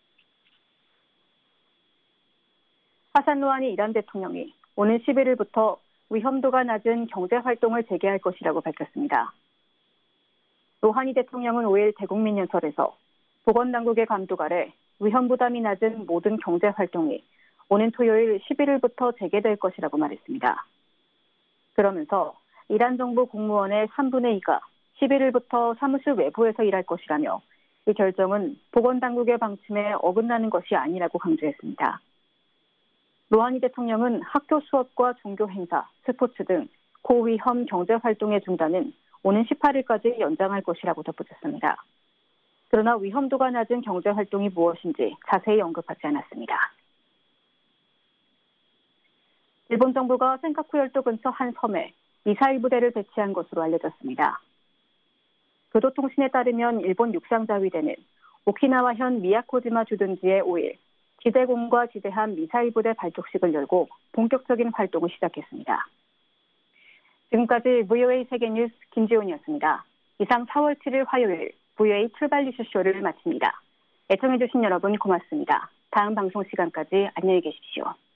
하산 루하니 이란 대통령이 오는 11일부터 위험도가 낮은 경제활동을 재개할 것이라고 밝혔습니다. 루하니 대통령은 5일 대국민 연설에서 보건당국의 감독 아래 위험 부담이 낮은 모든 경제활동이 오는 토요일 11일부터 재개될 것이라고 말했습니다. 그러면서 이란 정부 공무원의 3분의 2가 11일부터 사무실 외부에서 일할 것이라며 이 결정은 보건당국의 방침에 어긋나는 것이 아니라고 강조했습니다. 루하니 대통령은 학교 수업과 종교 행사, 스포츠 등 고위험 경제활동의 중단은 오는 18일까지 연장할 것이라고 덧붙였습니다. 그러나 위험도가 낮은 경제활동이 무엇인지 자세히 언급하지 않았습니다. 일본 정부가 센카쿠 열도 근처 한 섬에 미사일 부대를 배치한 것으로 알려졌습니다. 교도통신에 따르면 일본 육상자위대는 오키나와현 미야코지마 주둔지에 5일 지대공과 지대함 미사일 부대 발족식을 열고 본격적인 활동을 시작했습니다. 지금까지 VOA 세계뉴스 김지훈이었습니다. 이상 4월 7일 화요일 VOA 출발 뉴스쇼를 마칩니다. 애청해주신 여러분 고맙습니다. 다음 방송 시간까지 안녕히 계십시오.